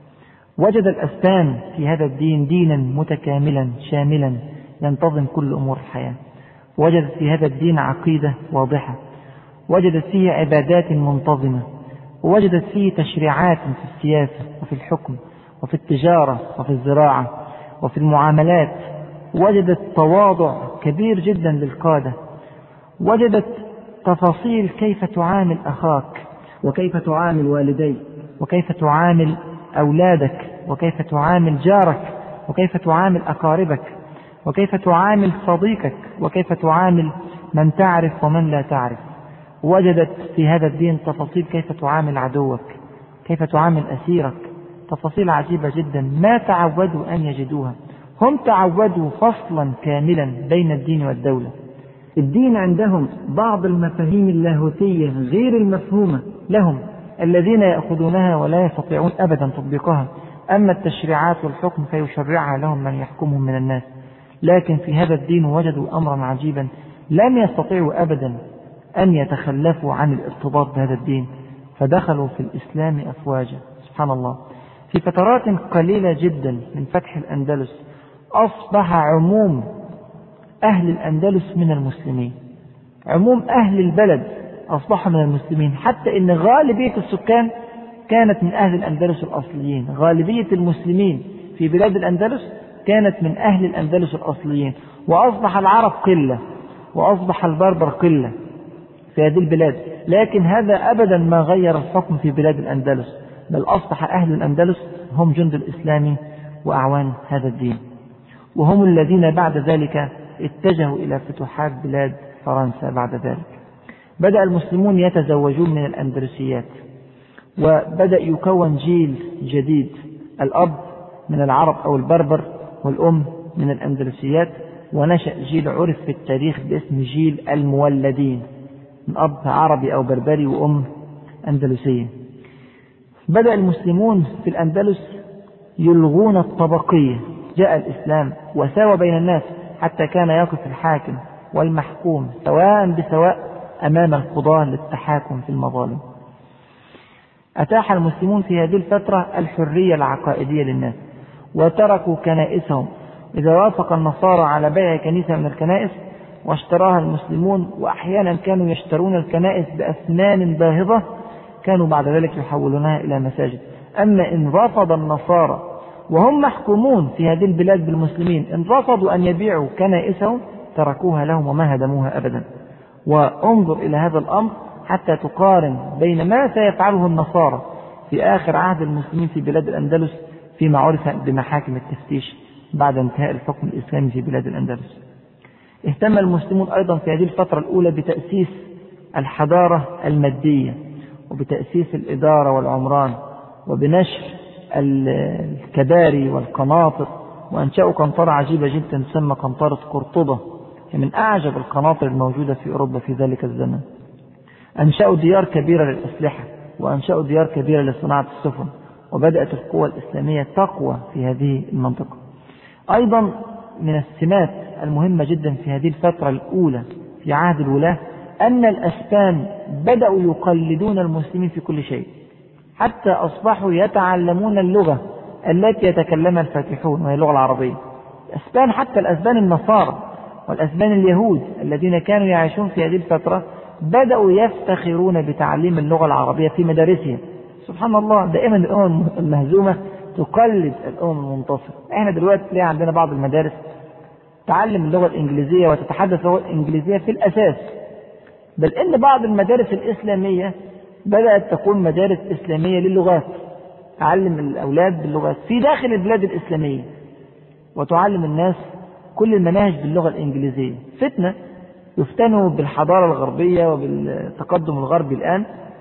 Speaker 1: وجد الأسبان في هذا الدين دينا متكاملا شاملا ينتظم كل أمور الحياة. وجدت في هذا الدين عقيدة واضحة، وجدت فيه عبادات منتظمة، ووجدت فيه تشريعات في السياسة وفي الحكم وفي التجارة وفي الزراعة وفي المعاملات. وجدت تواضع كبير جدا للقادة. وجدت تفاصيل كيف تعامل أخاك، وكيف تعامل والديك، وكيف تعامل أولادك، وكيف تعامل جارك، وكيف تعامل أقاربك، وكيف تعامل صديقك، وكيف تعامل من تعرف ومن لا تعرف. وجدت في هذا الدين تفاصيل كيف تعامل عدوك، كيف تعامل أسيرك، تفاصيل عجيبة جدا ما تعودوا أن يجدوها. هم تعودوا فصلا كاملا بين الدين والدولة. الدين عندهم بعض المفاهيم اللاهوتية غير المفهومة لهم الذين يأخذونها ولا يستطيعون أبدا تطبيقها. أما التشريعات والحكم فيشرعها لهم من يحكمهم من الناس. لكن في هذا الدين وجدوا أمرا عجيبا، لم يستطيعوا أبدا أن يتخلفوا عن الارتباط بهذا الدين، فدخلوا في الإسلام أفواجا. سبحان الله، في فترات قليلة جدا من فتح الأندلس أصبح عموم أهل الأندلس من المسلمين. عموم أهل البلد أصبحوا من المسلمين، حتى إن غالبية السكان كانت من أهل الأندلس الأصليين. غالبية المسلمين في بلاد الأندلس كانت من أهل الأندلس الأصليين. وأصبح العرب قلة، وأصبح البربر قلة في هذه البلاد، لكن هذا أبدا ما غير الحكم في بلاد الأندلس، بل أصبح أهل الأندلس هم جند الإسلام وأعوان هذا الدين. وهم الذين بعد ذلك اتجهوا إلى فتوحات بلاد فرنسا. بعد ذلك بدأ المسلمون يتزوجون من الأندلسيات، وبدأ يكون جيل جديد، الأب من العرب أو البربر، والأم من الأندلسيات. ونشأ جيل عرف في التاريخ باسم جيل المولدين، من أب عربي أو بربري وأم أندلسية. بدأ المسلمون في الأندلس يلغون الطبقية. جاء الإسلام وساوى بين الناس، حتى كان يقف الحاكم والمحكوم سواء بسواء أمام القضاة للتحاكم في المظالم. أتاح المسلمون في هذه الفترة الحرية العقائدية للناس، وتركوا كنائسهم. إذا وافق النصارى على بيع كنيسة من الكنائس واشتراها المسلمون، وأحيانا كانوا يشترون الكنائس بأثمان باهظة، كانوا بعد ذلك يحولونها إلى مساجد. أما إن رفض النصارى وهم محكومون في هذه البلاد بالمسلمين، إن رفضوا أن يبيعوا كنائسهم تركوها لهم وما هدموها أبدا. وانظر إلى هذا الأمر حتى تقارن بين ما سيفعله النصارى في آخر عهد المسلمين في بلاد الأندلس فيما عرف بمحاكم التفتيش بعد انتهاء الحكم الإسلامي في بلاد الأندلس. اهتم المسلمون أيضا في هذه الفترة الأولى بتأسيس الحضارة المادية، وبتأسيس الإدارة والعمران، وبنشر الكباري والقناطر. وأنشأوا قنطرة عجيبة جدا تسمى قنطرة قرطبة، من أعجب القناطر الموجودة في أوروبا في ذلك الزمن. أنشأوا ديار كبيرة للأسلحة، وأنشأوا ديار كبيرة لصناعة السفن، وبدأت القوى الإسلامية تقوى في هذه المنطقة. أيضا من السمات المهمة جدا في هذه الفترة الأولى في عهد الولاة أن الأسبان بدأوا يقلدون المسلمين في كل شيء، حتى أصبحوا يتعلمون اللغة التي يتكلمها الفاتحون وهي اللغة العربية. الأسبان، حتى الأسبان النصارى والأسبان اليهود الذين كانوا يعيشون في هذه الفترة بدأوا يفتخرون بتعليم اللغة العربية في مدارسهم. سبحان الله، دائما الأمم المهزومة تقلد الأمم المنتصرة. احنا دلوقتي تلاقي عندنا بعض المدارس تعلم اللغة الإنجليزية وتتحدث اللغة الإنجليزية في الأساس، بل إن بعض المدارس الإسلامية بدأت تكون مدارس إسلامية للغات، تعلم الأولاد باللغات في داخل البلاد الإسلامية، وتعلم الناس كل المناهج باللغة الإنجليزية. فتنة، يفتنوا بالحضارة الغربية وبالتقدم الغربي الآن،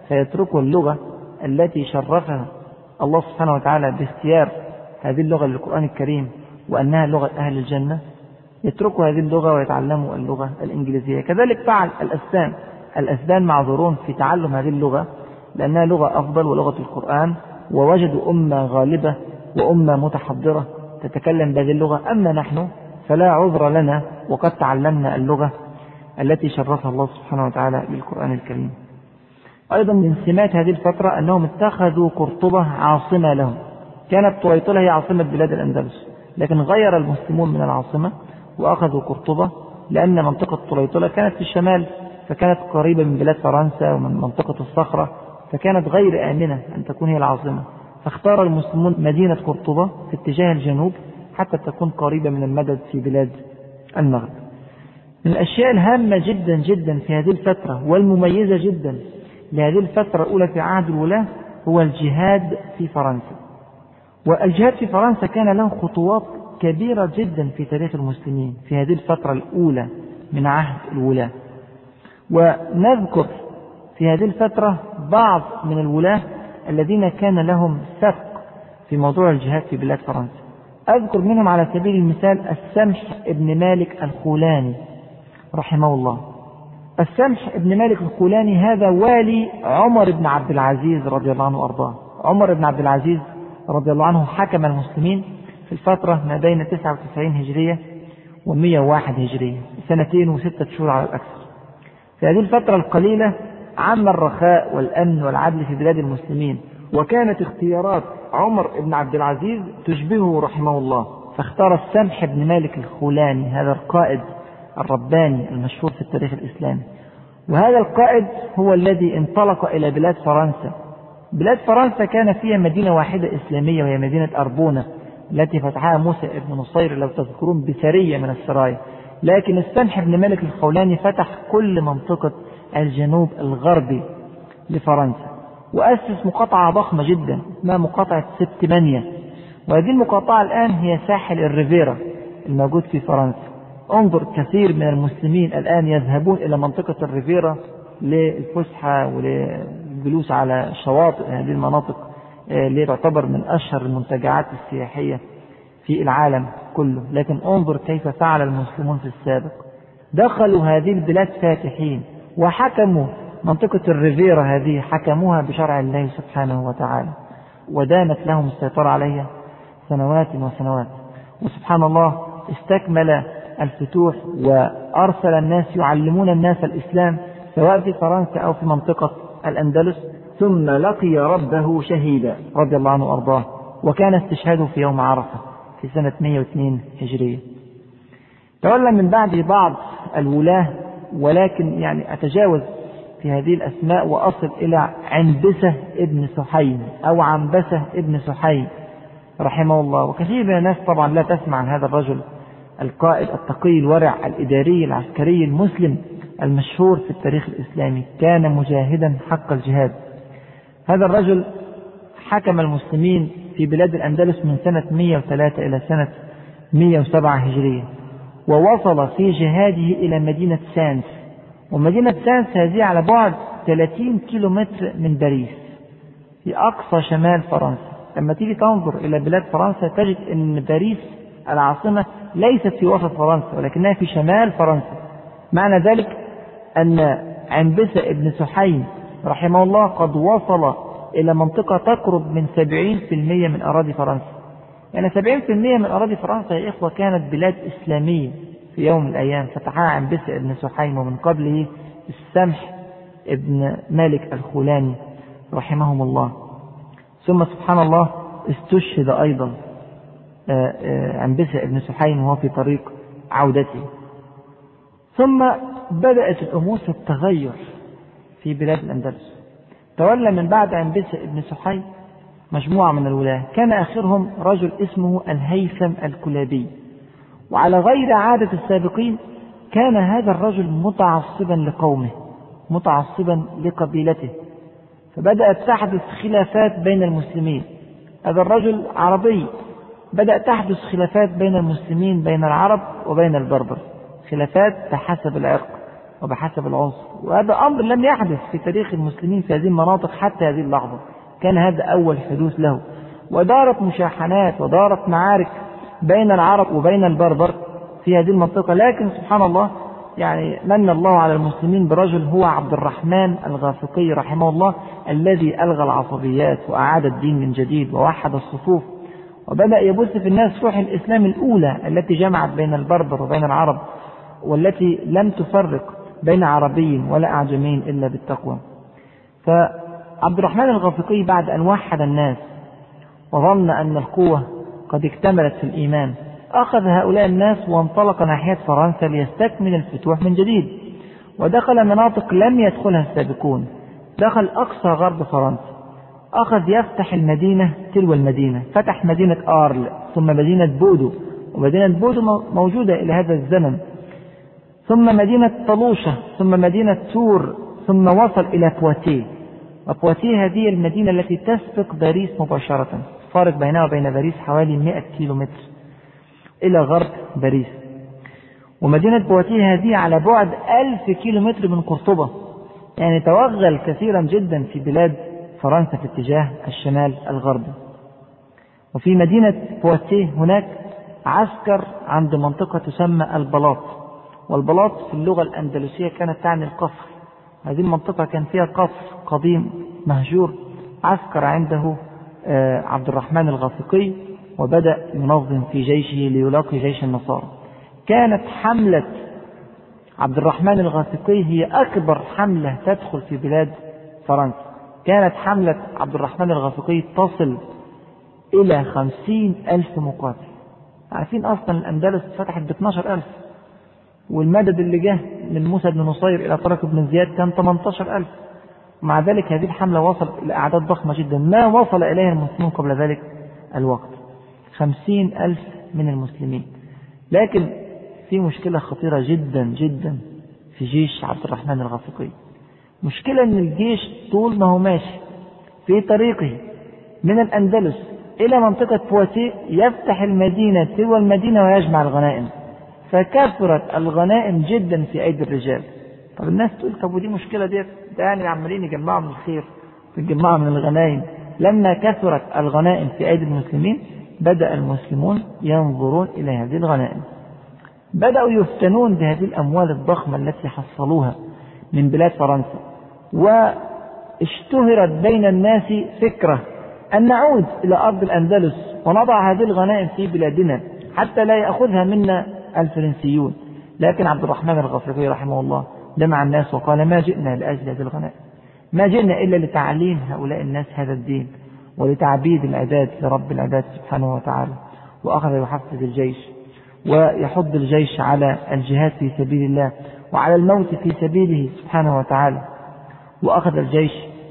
Speaker 1: فيتركوا اللغة التي شرفها الله سبحانه وتعالى باختيار هذه اللغة للقرآن الكريم وأنها لغة أهل الجنة، يتركوا هذه اللغة ويتعلموا اللغة الإنجليزية. كذلك فعل الأسبان. الأسبان معذورون في تعلم هذه اللغة لأنها لغة أفضل ولغة القرآن، ووجدوا أمة غالبة وأمة متحضرة تتكلم بهذه اللغة. أما نحن فلا عذر لنا وقد تعلمنا اللغة التي شرفها الله سبحانه وتعالى بالقرآن الكريم. أيضا من سمات هذه الفترة أنهم اتخذوا قرطبة عاصمة لهم. كانت طويطلة هي عاصمة بلاد الأندلس، لكن غير المسلمون من العاصمة وأخذوا قرطبة، لأن منطقة طويطلة كانت في الشمال فكانت قريبة من بلاد فرنسا ومن منطقة الصخرة، فكانت غير آمنة أن تكون هي العاصمة، فاختار المسلمون مدينة قرطبة في اتجاه الجنوب حتى تكون قريبة من المدد في بلاد المغرب. من الأشياء الهامة جدا جدا في هذه الفترة والمميزة جدا لهذه الفترة الأولى في عهد الولاة هو الجهاد في فرنسا. والجهاد في فرنسا كان له خطوات كبيرة جدا في تاريخ المسلمين في هذه الفترة الأولى من عهد الولاة. ونذكر في هذه الفترة بعض من الولاة الذين كان لهم سبق في موضوع الجهاد في بلاد فرنسا. أذكر منهم على سبيل المثال السمح ابن مالك الخولاني رحمه الله. السمح ابن مالك الخولاني هذا والي عمر بن عبد العزيز رضي الله عنه وأرضاه. عمر بن عبد العزيز رضي الله عنه حكم المسلمين في الفترة ما بين 99 هجرية و101 هجرية، 2 و6 شهور على الأكثر. في هذه الفترة القليلة عم الرخاء والأمن والعدل في بلاد المسلمين، وكانت اختيارات عمر بن عبد العزيز تشبهه رحمه الله، فاختار السمح بن مالك الخولاني هذا القائد الرباني المشهور في التاريخ الإسلامي. وهذا القائد هو الذي انطلق إلى بلاد فرنسا. بلاد فرنسا كان فيها مدينة واحدة إسلامية وهي مدينة أربونة التي فتحها موسى بن نصير لو تذكرون بسرية من السرايا، لكن السمح بن مالك الخولاني فتح كل منطقة الجنوب الغربي لفرنسا، وأسس مقاطعة ضخمة جدا اسمها مقاطعة سبتمانيا، وهذه المقاطعة الآن هي ساحل الريفيرا الموجود في فرنسا. انظر كثير من المسلمين الآن يذهبون إلى منطقة الريفيرا للفسحة وللجلوس على شواطئ هذه المناطق اللي تعتبر من أشهر المنتجعات السياحية في العالم كله. لكن انظر كيف فعل المسلمون في السابق، دخلوا هذه البلاد فاتحين وحكموا منطقة الريفيرا هذه، حكموها بشرع الله سبحانه وتعالى، ودامت لهم السيطرة عليها سنوات وسنوات. وسبحان الله استكمل الفتوح وأرسل الناس يعلمون الناس الإسلام سواء في فرنسا أو في منطقة الأندلس، ثم لقي ربه شهيدا رضي الله عنه وأرضاه، وكان استشهاده في يوم عرفة في سنة 102 هجرية. تولى من بعد بعض الولاة، ولكن يعني أتجاوز في هذه الأسماء وأصل إلى عنبسة ابن سحيم أو عنبسة ابن سحيم رحمه الله. وكثير من الناس طبعا لا تسمع عن هذا الرجل القائد التقي الورع الإداري العسكري المسلم المشهور في التاريخ الإسلامي، كان مجاهدا حق الجهاد. هذا الرجل حكم المسلمين في بلاد الأندلس من سنة 103 إلى سنة 107 هجرية، ووصل في جهاده إلى مدينة سانس. ومدينة سانس هذه على بعد 30 كيلومتر من باريس في أقصى شمال فرنسا. لما تيجي تنظر إلى بلاد فرنسا تجد أن باريس العاصمة ليست في وسط فرنسا ولكنها في شمال فرنسا. معنى ذلك أن عنبسة ابن سحيم رحمه الله قد وصل إلى منطقة تقرب من 70% من أراضي فرنسا. يعني 70% من أراضي فرنسا يا إخوة كانت بلاد إسلامية في يوم من الأيام فتحها عنبسة ابن سحيم، ومن قبله السمح ابن مالك الخولاني رحمهم الله. ثم سبحان الله استشهد أيضا عنبسة ابن سحيم وهو في طريق عودته. ثم بدأت الأمور في التغير في بلاد الأندلس. تولى من بعد عنبسة ابن سحيم مجموعة من الولاة، كان آخرهم رجل اسمه الهيثم الكلابي. وعلى غير عادة السابقين كان هذا الرجل متعصبا لقومه، متعصبا لقبيلته، فبدأت تحدث خلافات بين المسلمين. هذا الرجل عربي، بدأ تحدث خلافات بين المسلمين، بين العرب وبين البربر، خلافات بحسب العرق وبحسب العنصر وهذا أمر لم يحدث في تاريخ المسلمين في هذه المناطق حتى هذه اللحظة، كان هذا أول حدوث له. ودارت مشاحنات ودارت معارك بين العرب وبين البربر في هذه المنطقة، لكن سبحان الله يعني من الله على المسلمين برجل هو عبد الرحمن الغافقي رحمه الله، الذي ألغى العصبيات وأعاد الدين من جديد ووحد الصفوف، وبدأ يبث في الناس روح الإسلام الأولى التي جمعت بين البربر وبين العرب، والتي لم تفرق بين عربي ولا أعجمي إلا بالتقوى. فعبد الرحمن الغافقي بعد أن وحد الناس وظن أن القوة قد اكتملت في الإيمان، أخذ هؤلاء الناس وانطلق ناحية فرنسا ليستكمل الفتوح من جديد، ودخل مناطق لم يدخلها السابقون. دخل أقصى غرب فرنسا، أخذ يفتح المدينة تلو المدينة، فتح مدينة آرل ثم مدينة بودو، ومدينة بودو موجودة إلى هذا الزمن، ثم مدينة طلوشة، ثم مدينة تور، ثم وصل إلى بواتيه. وبواتيه هذه المدينة التي تسبق باريس مباشرة، فارق بينها وبين باريس حوالي 100 كيلومتر إلى غرب باريس. ومدينة بواتيه هذه على بعد 1000 كيلومتر من قرطبة، يعني توغل كثيرا جدا في بلاد فرنسا في اتجاه الشمال الغربي. وفي مدينة بواتيه هناك عسكر عند منطقة تسمى البلاط، والبلاط في اللغة الأندلسية كانت تعني القصر. هذه المنطقة كان فيها قصر قديم مهجور، عسكر عنده عبد الرحمن الغافقي، وبدأ ينظم في جيشه ليلاقي جيش النصارى. كانت حملة عبد الرحمن الغافقي هي أكبر حملة تدخل في بلاد فرنسا. كانت حملة عبد الرحمن الغافقي تصل إلى 50,000 مقاتل. عارفين أصلا الأندلس فتحت ب12,000، والمدد اللي جه من موسى بن نصير إلى طارق بن زياد كان 18,000. مع ذلك هذه الحملة وصل إلى أعداد ضخمة جدا ما وصل إليها المسلمون قبل ذلك الوقت، 50,000 من المسلمين. لكن في مشكلة خطيرة جدا جدا في جيش عبد الرحمن الغافقي. مشكلة أن الجيش طول ما هو ماشي في طريقه من الأندلس إلى منطقة بواتيه يفتح المدينة تلو المدينة ويجمع الغنائم، فكثرت الغنائم جدا في أيدي الرجال. طب الناس تقول طب ودي مشكلة دي، يعني عمالين يجمعوا من الخير يجمعوا من الغنائم. لما كثرت الغنائم في أيدي المسلمين بدأ المسلمون ينظرون إلى هذه الغنائم، بدأوا يفتنون بهذه الأموال الضخمة التي حصلوها من بلاد فرنسا. واشتهرت بين الناس فكرة أن نعود إلى أرض الأندلس ونضع هذه الغنائم في بلادنا حتى لا يأخذها منا الفرنسيون. لكن عبد الرحمن الغافقي رحمه الله جمع الناس وقال ما جئنا لأجل هذه الغنائم، ما جئنا إلا لتعليم هؤلاء الناس هذا الدين ولتعبيد العباد لرب العباد سبحانه وتعالى. وأخذ يحفز الجيش ويحض الجيش على الجهاد في سبيل الله وعلى الموت في سبيله سبحانه وتعالى. وأخذ الجيش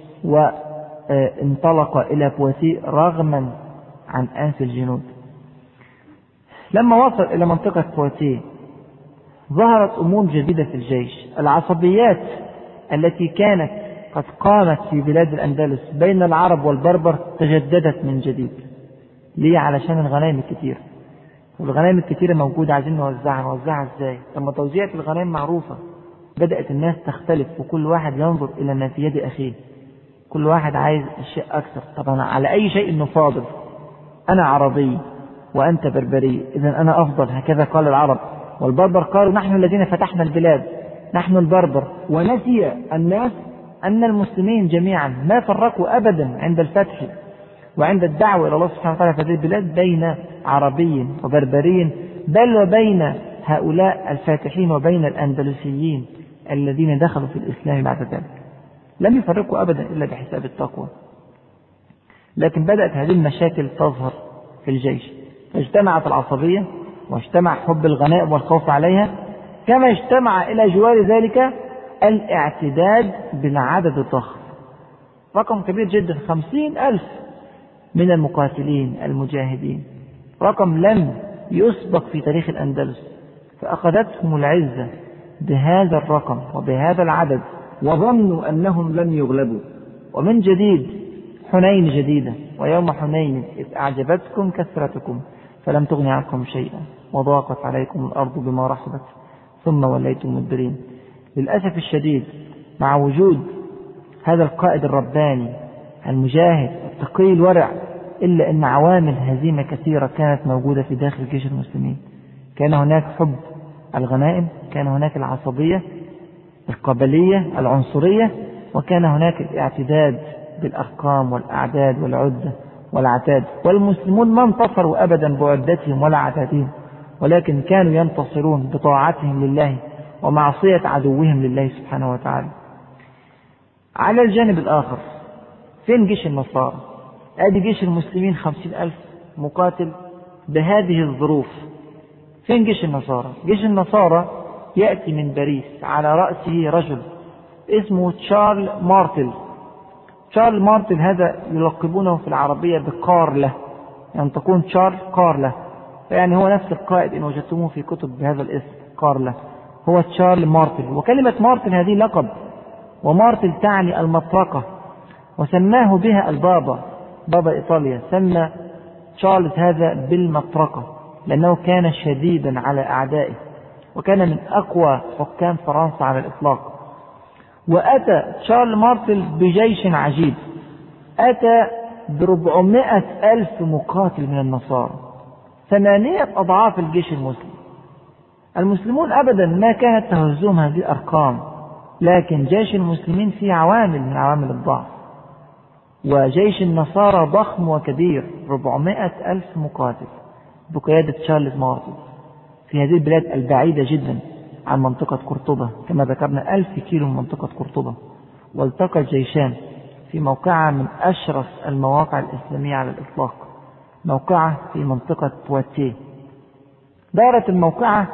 Speaker 1: وانطلق إلى بواتيه رغما عن أنف الجنود. لما وصل إلى منطقة بواتيه ظهرت أمور جديدة في الجيش. العصبيات التي كانت قد قامت في بلاد الأندلس بين العرب والبربر تجددت من جديد. ليه؟ علشان الغنائم الكتير، والغنائم الكتيرة موجودة عايزين نوزعها ازاي؟ لما توزيعة الغنائم معروفة بدأت الناس تختلف وكل واحد ينظر إلى ما في يد أخيه، كل واحد عايز الشيء أكثر. طبعا على أي شيء نفاضل، أنا عربي وأنت بربري إذن أنا أفضل، هكذا قال العرب. والبربر قالوا نحن الذين فتحنا البلاد، نحن البربر. ونسي الناس أن المسلمين جميعا ما فرقوا أبدا عند الفتح وعند الدعوة إلى الله سبحانه وتعالى في هذه البلاد بين عربي وبربري، بل وبين هؤلاء الفاتحين وبين الأندلسيين الذين دخلوا في الإسلام بعد ذلك. لم يفرقوا أبدا إلا بحساب التقوى. لكن بدأت هذه المشاكل تظهر في الجيش، فاجتمعت العصبية واجتمع حب الغنائم والخوف عليها، كما اجتمع إلى جوار ذلك الاعتداد بالعدد الضخم، رقم كبير جدا، 50,000 من المقاتلين المجاهدين، رقم لم يسبق في تاريخ الأندلس. فأخذتهم العزة بهذا الرقم وبهذا العدد وظنوا أنهم لن يغلبوا. ومن جديد حنين جديدة، ويوم حنين إذ أعجبتكم كثرتكم فلم تغن عنكم شيئا وضاقت عليكم الأرض بما رحبت ثم وليتم مدبرين. للأسف الشديد مع وجود هذا القائد الرباني المجاهد التقي الورع، إلا أن عوامل هزيمة كثيرة كانت موجودة في داخل جيش المسلمين. كان هناك حب الغنائم، كان هناك العصبية القبلية العنصرية، وكان هناك الاعتداد بالأرقام والأعداد والعدة والعتاد. والمسلمون ما انتصروا أبدا بعدتهم ولا عتادهم، ولكن كانوا ينتصرون بطاعتهم لله ومعصية عدوهم لله سبحانه وتعالى. على الجانب الآخر فين جيش النصارى؟ ادي جيش المسلمين 50,000 مقاتل بهذه الظروف. فين جيش النصارى؟ جيش النصارى يأتي من باريس، على رأسه رجل اسمه تشارل مارتل. تشارل مارتل هذا يلقبونه في العربية بقارلة، يعني تكون تشارل قارلة، يعني هو نفس القائد إن وجدتموه في كتب بهذا الاسم قارلة، هو تشارل مارتل. وكلمة مارتل هذه لقب، ومارتل تعني المطرقة، وسماه بها البابا، بابا إيطاليا سمى تشارلز هذا بالمطرقة لأنه كان شديدا على أعدائه، وكان من أقوى حكام فرنسا على الإطلاق. وأتى تشارل مارتل بجيش عجيب، أتى ب400,000 مقاتل من النصارى، 8 أضعاف الجيش المسلم. المسلمون أبدا ما كانت تهزهم هذه الأرقام، لكن جيش المسلمين فيه عوامل من عوامل الضعف، وجيش النصارى ضخم وكبير، 400,000 مقاتل بقيادة تشارلز مارتل في هذه البلاد البعيدة جدا عن منطقة قرطبة، كما ذكرنا 1000 كيلو من منطقة قرطبة. والتقى الجيشان في موقعة من أشرف المواقع الإسلامية على الإطلاق، موقعة في منطقة بواتيه. دارت الموقعة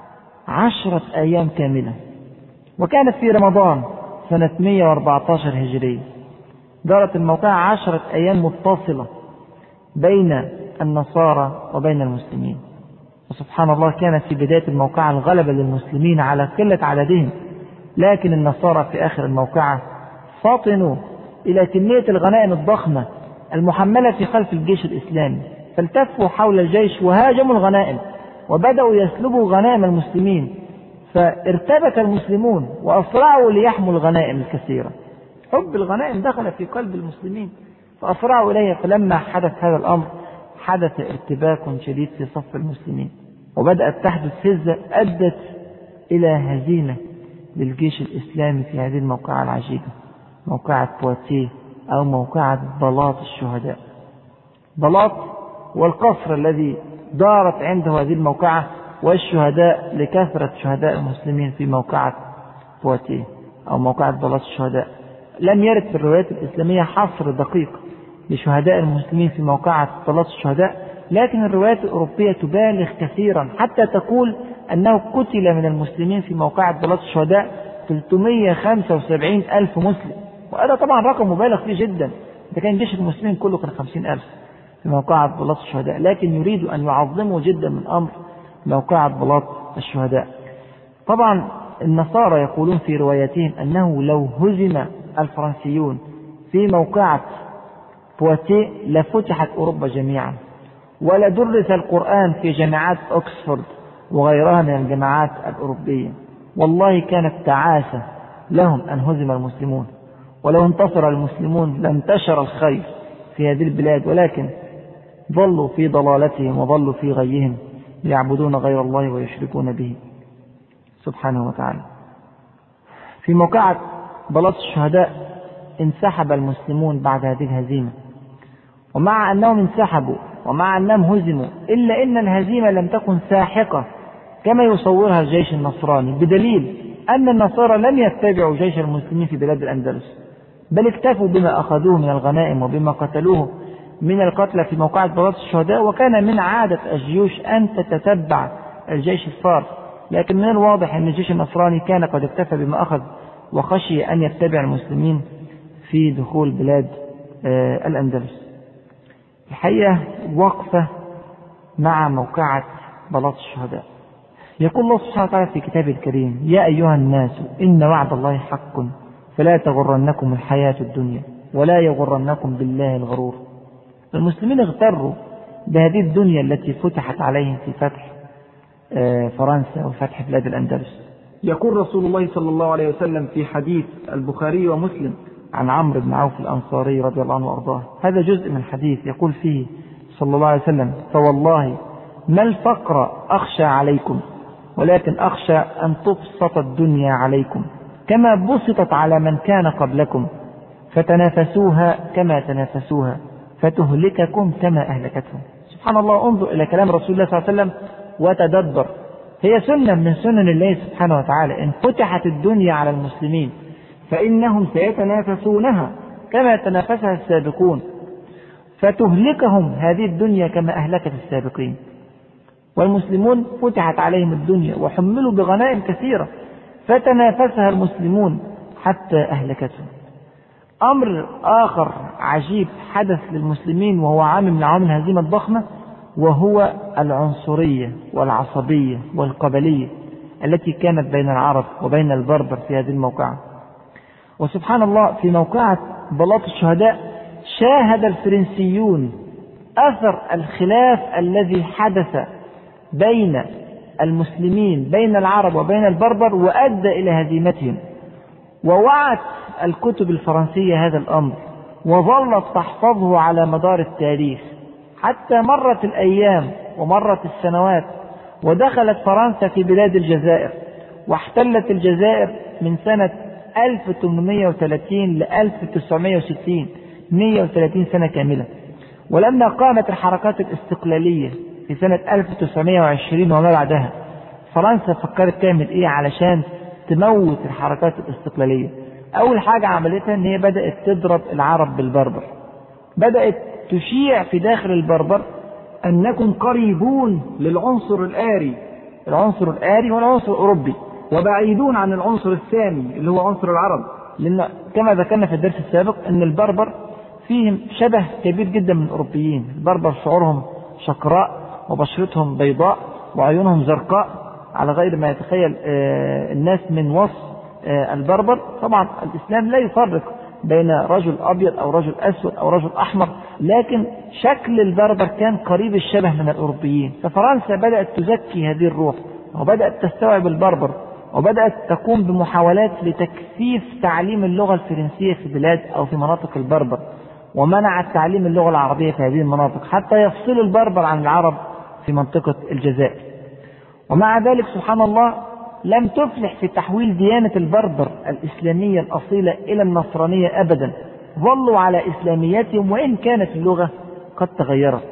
Speaker 1: 10 أيام كاملة، وكانت في رمضان سنة 114 هجرية. دارت الموقعة 10 أيام متصلة بين النصارى وبين المسلمين. وسبحان الله كانت في بداية الموقعة الغلبة للمسلمين على قلة عددهم، لكن النصارى في آخر الموقعة فطنوا إلى كمية الغنائم الضخمة المحملة في خلف الجيش الإسلامي، فالتفوا حول الجيش وهاجموا الغنائم وبدأوا يسلبوا غنائم المسلمين، فارتبك المسلمون وأسرعوا ليحموا الغنائم الكثيرة. حب الغنائم دخل في قلب المسلمين فأسرعوا إليه، فلما حدث هذا الأمر حدث ارتباك شديد في صف المسلمين، وبدأت تحدث هزة أدت إلى هزيمة للجيش الإسلامي في هذه الموقعة العجيبة، موقعة بواتيه أو موقعة بلاط الشهداء. بلاط والقصر الذي دارت عنده هذه الموقعة، والشهداء لكثرة شهداء المسلمين في موقعة بواتيه أو موقعة بلاط الشهداء. لم يرد في الروايات الإسلامية حصر دقيق لشهداء المسلمين في موقعة بلاط الشهداء، لكن الروايات الأوروبية تبالغ كثيرا حتى تقول أنه قتل من المسلمين في موقعة بلاط الشهداء 375,000 مسلم، وهذا طبعا رقم مبالغ فيه جدا، ده كان جيش المسلمين كله كان 50,000 في موقعة بلاط الشهداء، لكن يريد أن يعظموا جدا من أمر موقعة بلاط الشهداء. طبعا النصارى يقولون في رواياتهم أنه لو هزم الفرنسيون في موقعة بواتيه لفتحت أوروبا جميعا، ولدرس القرآن في جامعات أكسفورد وغيرها من الجامعات الأوروبية. والله كانت تعاسة لهم أن هزم المسلمون، ولو انتصر المسلمون لانتشر الخير في هذه البلاد، ولكن ظلوا في ضلالتهم وظلوا في غيهم يعبدون غير الله ويشركون به سبحانه وتعالى. في موقعة بلاط الشهداء انسحب المسلمون بعد هذه الهزيمة، ومع أنهم انسحبوا ومع أنهم هزموا إلا أن الهزيمة لم تكن ساحقة كما يصورها الجيش النصراني، بدليل أن النصارى لم يتبعوا جيش المسلمين في بلاد الأندلس، بل اكتفوا بما أخذوه من الغنائم وبما قتلوه من القتلى في موقعة بلاط الشهداء. وكان من عادة الجيوش أن تتتبع الجيش الفارس، لكن من الواضح أن الجيش النصراني كان قد اكتفى بما أخذ وخشي أن يتبع المسلمين في دخول بلاد الأندلس. الحقيقة وقفة مع موقعة بلاط الشهداء. يقول الله سبحانه وتعالى في كتابه الكريم: يا أيها الناس إن وعد الله حق فلا تغرنكم الحياة الدنيا ولا يغرنكم بالله الغرور. المسلمين اغتروا بهذه الدنيا التي فتحت عليهم في فتح فرنسا وفتح بلاد الأندلس، يقول رسول الله صلى الله عليه وسلم في حديث البخاري ومسلم عن عمرو بن عوف الأنصاري رضي الله عنه وأرضاه، هذا جزء من الحديث، يقول فيه صلى الله عليه وسلم: فوالله ما الفقر أخشى عليكم، ولكن أخشى أن تبسط الدنيا عليكم كما بسطت على من كان قبلكم، فتنافسوها كما تنافسوها، فتهلككم كما أهلكتهم. سبحان الله، انظر إلى كلام رسول الله صلى الله عليه وسلم وتدبر. هي سنة من سنن الله سبحانه وتعالى، إن فتحت الدنيا على المسلمين فإنهم سيتنافسونها كما تنافسها السابقون، فتهلكهم هذه الدنيا كما أهلكت السابقين. والمسلمون فتحت عليهم الدنيا وحملوا بغنائم كثيرة، فتنافسها المسلمون حتى أهلكتهم. أمر آخر عجيب حدث للمسلمين وهو عامل من عوامل الهزيمة الضخمة، وهو العنصرية والعصبية والقبلية التي كانت بين العرب وبين البربر في هذه الموقعة. وسبحان الله، في موقعة بلاط الشهداء شاهد الفرنسيون أثر الخلاف الذي حدث بين المسلمين بين العرب وبين البربر وأدى إلى هزيمتهم. ووعت الكتب الفرنسية هذا الأمر وظلت تحفظه على مدار التاريخ، حتى مرت الأيام ومرت السنوات ودخلت فرنسا في بلاد الجزائر، واحتلت الجزائر من سنة 1830 ل 1960، 130 سنة كاملة. ولما قامت الحركات الاستقلالية في سنة 1920 وما بعدها، فرنسا فكرت تعمل ايه علشان تموت الحركات الاستقلالية. اول حاجة عملتها ان هي بدأت تضرب العرب بالبربر، بدأت تشيع في داخل البربر انكم قريبون للعنصر الآري، العنصر الآري والعنصر الأوروبي، وبعيدون عن العنصر الثاني اللي هو عنصر العرب. لأن كما ذكرنا في الدرس السابق ان البربر فيهم شبه كبير جدا من الأوروبيين. البربر شعورهم شقراء وبشرتهم بيضاء وعيونهم زرقاء على غير ما يتخيل الناس من وصف البربر. طبعا الإسلام لا يفرق بين رجل أبيض أو رجل أسود أو رجل أحمر، لكن شكل البربر كان قريب الشبه من الأوروبيين. ففرنسا بدأت تزكي هذه الروح وبدأت تستوعب البربر، وبدأت تقوم بمحاولات لتكثيف تعليم اللغة الفرنسية في بلاد أو في مناطق البربر، ومنعت تعليم اللغة العربية في هذه المناطق حتى يفصل البربر عن العرب في منطقة الجزائر. ومع ذلك سبحان الله لم تفلح في تحويل ديانة البربر الإسلامية الأصيلة إلى النصرانية أبدا، ظلوا على إسلاميتهم وإن كانت اللغة قد تغيرت.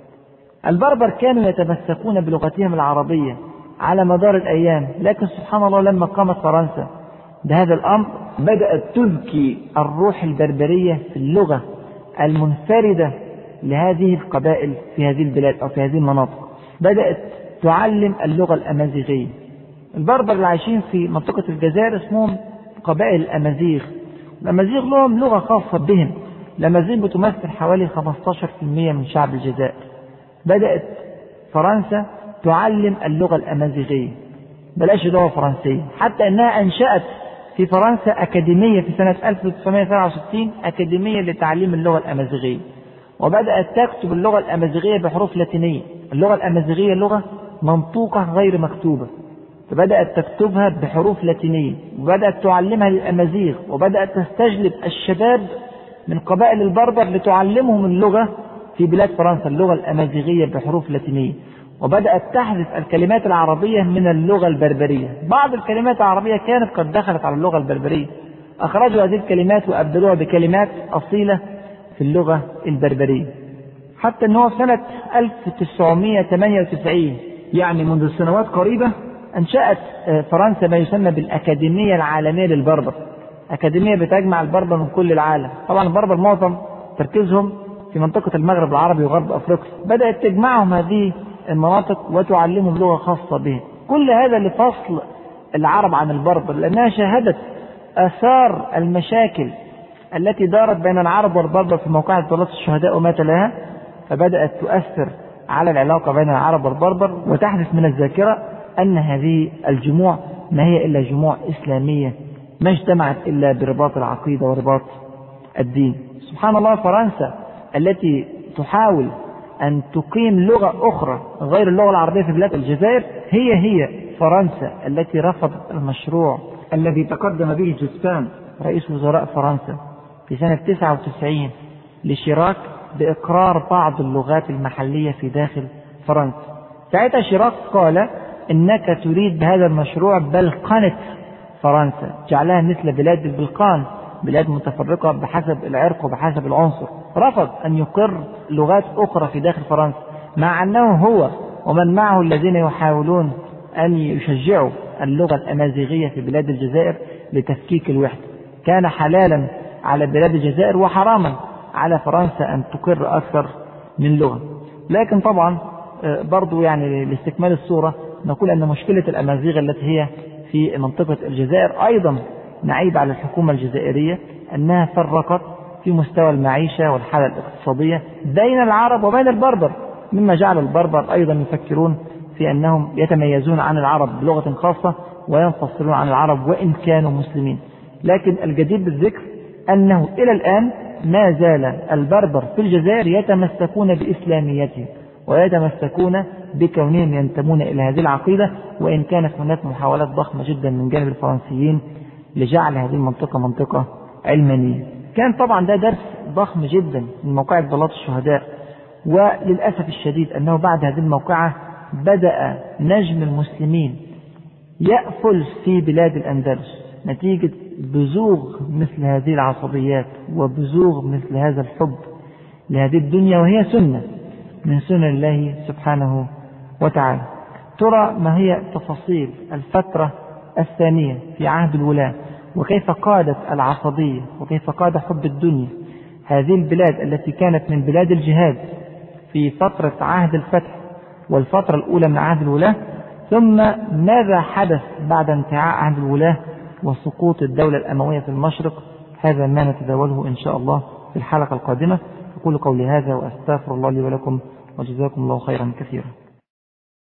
Speaker 1: البربر كانوا يتمسكون بلغتهم العربية على مدار الأيام، لكن سبحان الله لما قامت فرنسا بهذا الأمر بدأت تذكي الروح البربرية في اللغة المنفردة لهذه القبائل في هذه البلاد أو في هذه المناطق. بدأت تعلم اللغة الأمازيغية. البربر اللي عايشين في منطقة الجزائر اسمهم قبائل الأمازيغ. الأمازيغ لهم لغة خاصة بهم. الأمازيغ بتمثل حوالي 15% من شعب الجزائر. بدأت فرنسا تعلم اللغة الأمازيغية، بلاش لغة فرنسية، حتى أنها أنشأت في فرنسا أكاديمية في سنة 1967، أكاديمية لتعليم اللغة الأمازيغية، وبدأت تكتب اللغة الأمازيغية بحروف لاتينية. اللغة الأمازيغية لغة منطوقة غير مكتوبة، فبدأت تكتبها بحروف لاتينية وبدأت تعلمها للأمازيغ، وبدأت تستجلب الشباب من قبائل البربر لتعلمهم اللغة في بلاد فرنسا، اللغة الأمازيغية بحروف لاتينية، وبدأت تحذف الكلمات العربية من اللغة البربرية. بعض الكلمات العربية كانت قد دخلت على اللغة البربرية، أخرجوا هذه الكلمات وأبدلوها بكلمات أصيلة في اللغة البربرية، حتى أنه سنة 1998 يعني منذ سنوات قريبة أنشأت فرنسا ما يسمى بالأكاديمية العالمية للبربر، أكاديمية بتجمع البربر من كل العالم. طبعا البربر معظم تركيزهم في منطقة المغرب العربي وغرب أفريقيا، بدأت تجمعهم هذه المناطق وتعلمهم لغة خاصة بهم. كل هذا لفصل العرب عن البربر، لأنها شاهدت آثار المشاكل التي دارت بين العرب والبربر في موقعة بلاط الشهداء وما تلاها، فبدأت تؤثر على العلاقة بين العرب والبربر، وتحدث من الذاكرة أن هذه الجموع ما هي إلا جموع إسلامية ما اجتمعت إلا برباط العقيدة ورباط الدين. سبحان الله، فرنسا التي تحاول أن تقيم لغة أخرى غير اللغة العربية في بلاد الجزائر هي فرنسا التي رفضت المشروع الذي تقدم به جوسبان رئيس وزراء فرنسا في سنة 99 لشيراك بإقرار بعض اللغات المحلية في داخل فرنسا. ساعتها شيراك قال إنك تريد بهذا المشروع بلقنة فرنسا، جعلها مثل بلاد البلقان، بلاد متفرقة بحسب العرق وبحسب العنصر. رفض أن يقر لغات أخرى في داخل فرنسا، مع أنه هو ومن معه الذين يحاولون أن يشجعوا اللغة الأمازيغية في بلاد الجزائر لتفكيك الوحدة. كان حلالا على بلاد الجزائر وحراما على فرنسا أن تقر أكثر من لغة. لكن طبعا برضو يعني لاستكمال الصورة نقول أن مشكلة الأمازيغ التي هي في منطقة الجزائر أيضا نعيب على الحكومة الجزائرية أنها فرقت في مستوى المعيشة والحالة الاقتصادية بين العرب وبين البربر، مما جعل البربر أيضا يفكرون في أنهم يتميزون عن العرب بلغة خاصة وينفصلون عن العرب وإن كانوا مسلمين. لكن الجدير بالذكر أنه إلى الآن ما زال البربر في الجزائر يتمسكون بإسلاميتهم ويتمسكون بكونهم ينتمون إلى هذه العقيدة، وإن كانت هناك محاولات ضخمة جدا من جانب الفرنسيين لجعل هذه المنطقة منطقة علمانية. كان طبعا ده درس ضخم جدا من موقعة بلاط الشهداء، وللأسف الشديد أنه بعد هذه الموقعة بدأ نجم المسلمين يأفل في بلاد الأندلس نتيجة بزوغ مثل هذه العصبيات وبزوغ مثل هذا الحب لهذه الدنيا، وهي سنة من سنن الله سبحانه وتعالى. ترى ما هي تفاصيل الفترة الثانية في عهد الولاة، وكيف قادت العصبية وكيف قاد حب الدنيا هذه البلاد التي كانت من بلاد الجهاد في فترة عهد الفتح والفترة الأولى من عهد الولاة، ثم ماذا حدث بعد انتهاء عهد الولاة وسقوط الدولة الأموية في المشرق. هذا ما نتداوله إن شاء الله في الحلقة القادمة. أقول قولي هذا وأستغفر الله لي ولكم، وجزاكم الله خيرا كثيرا.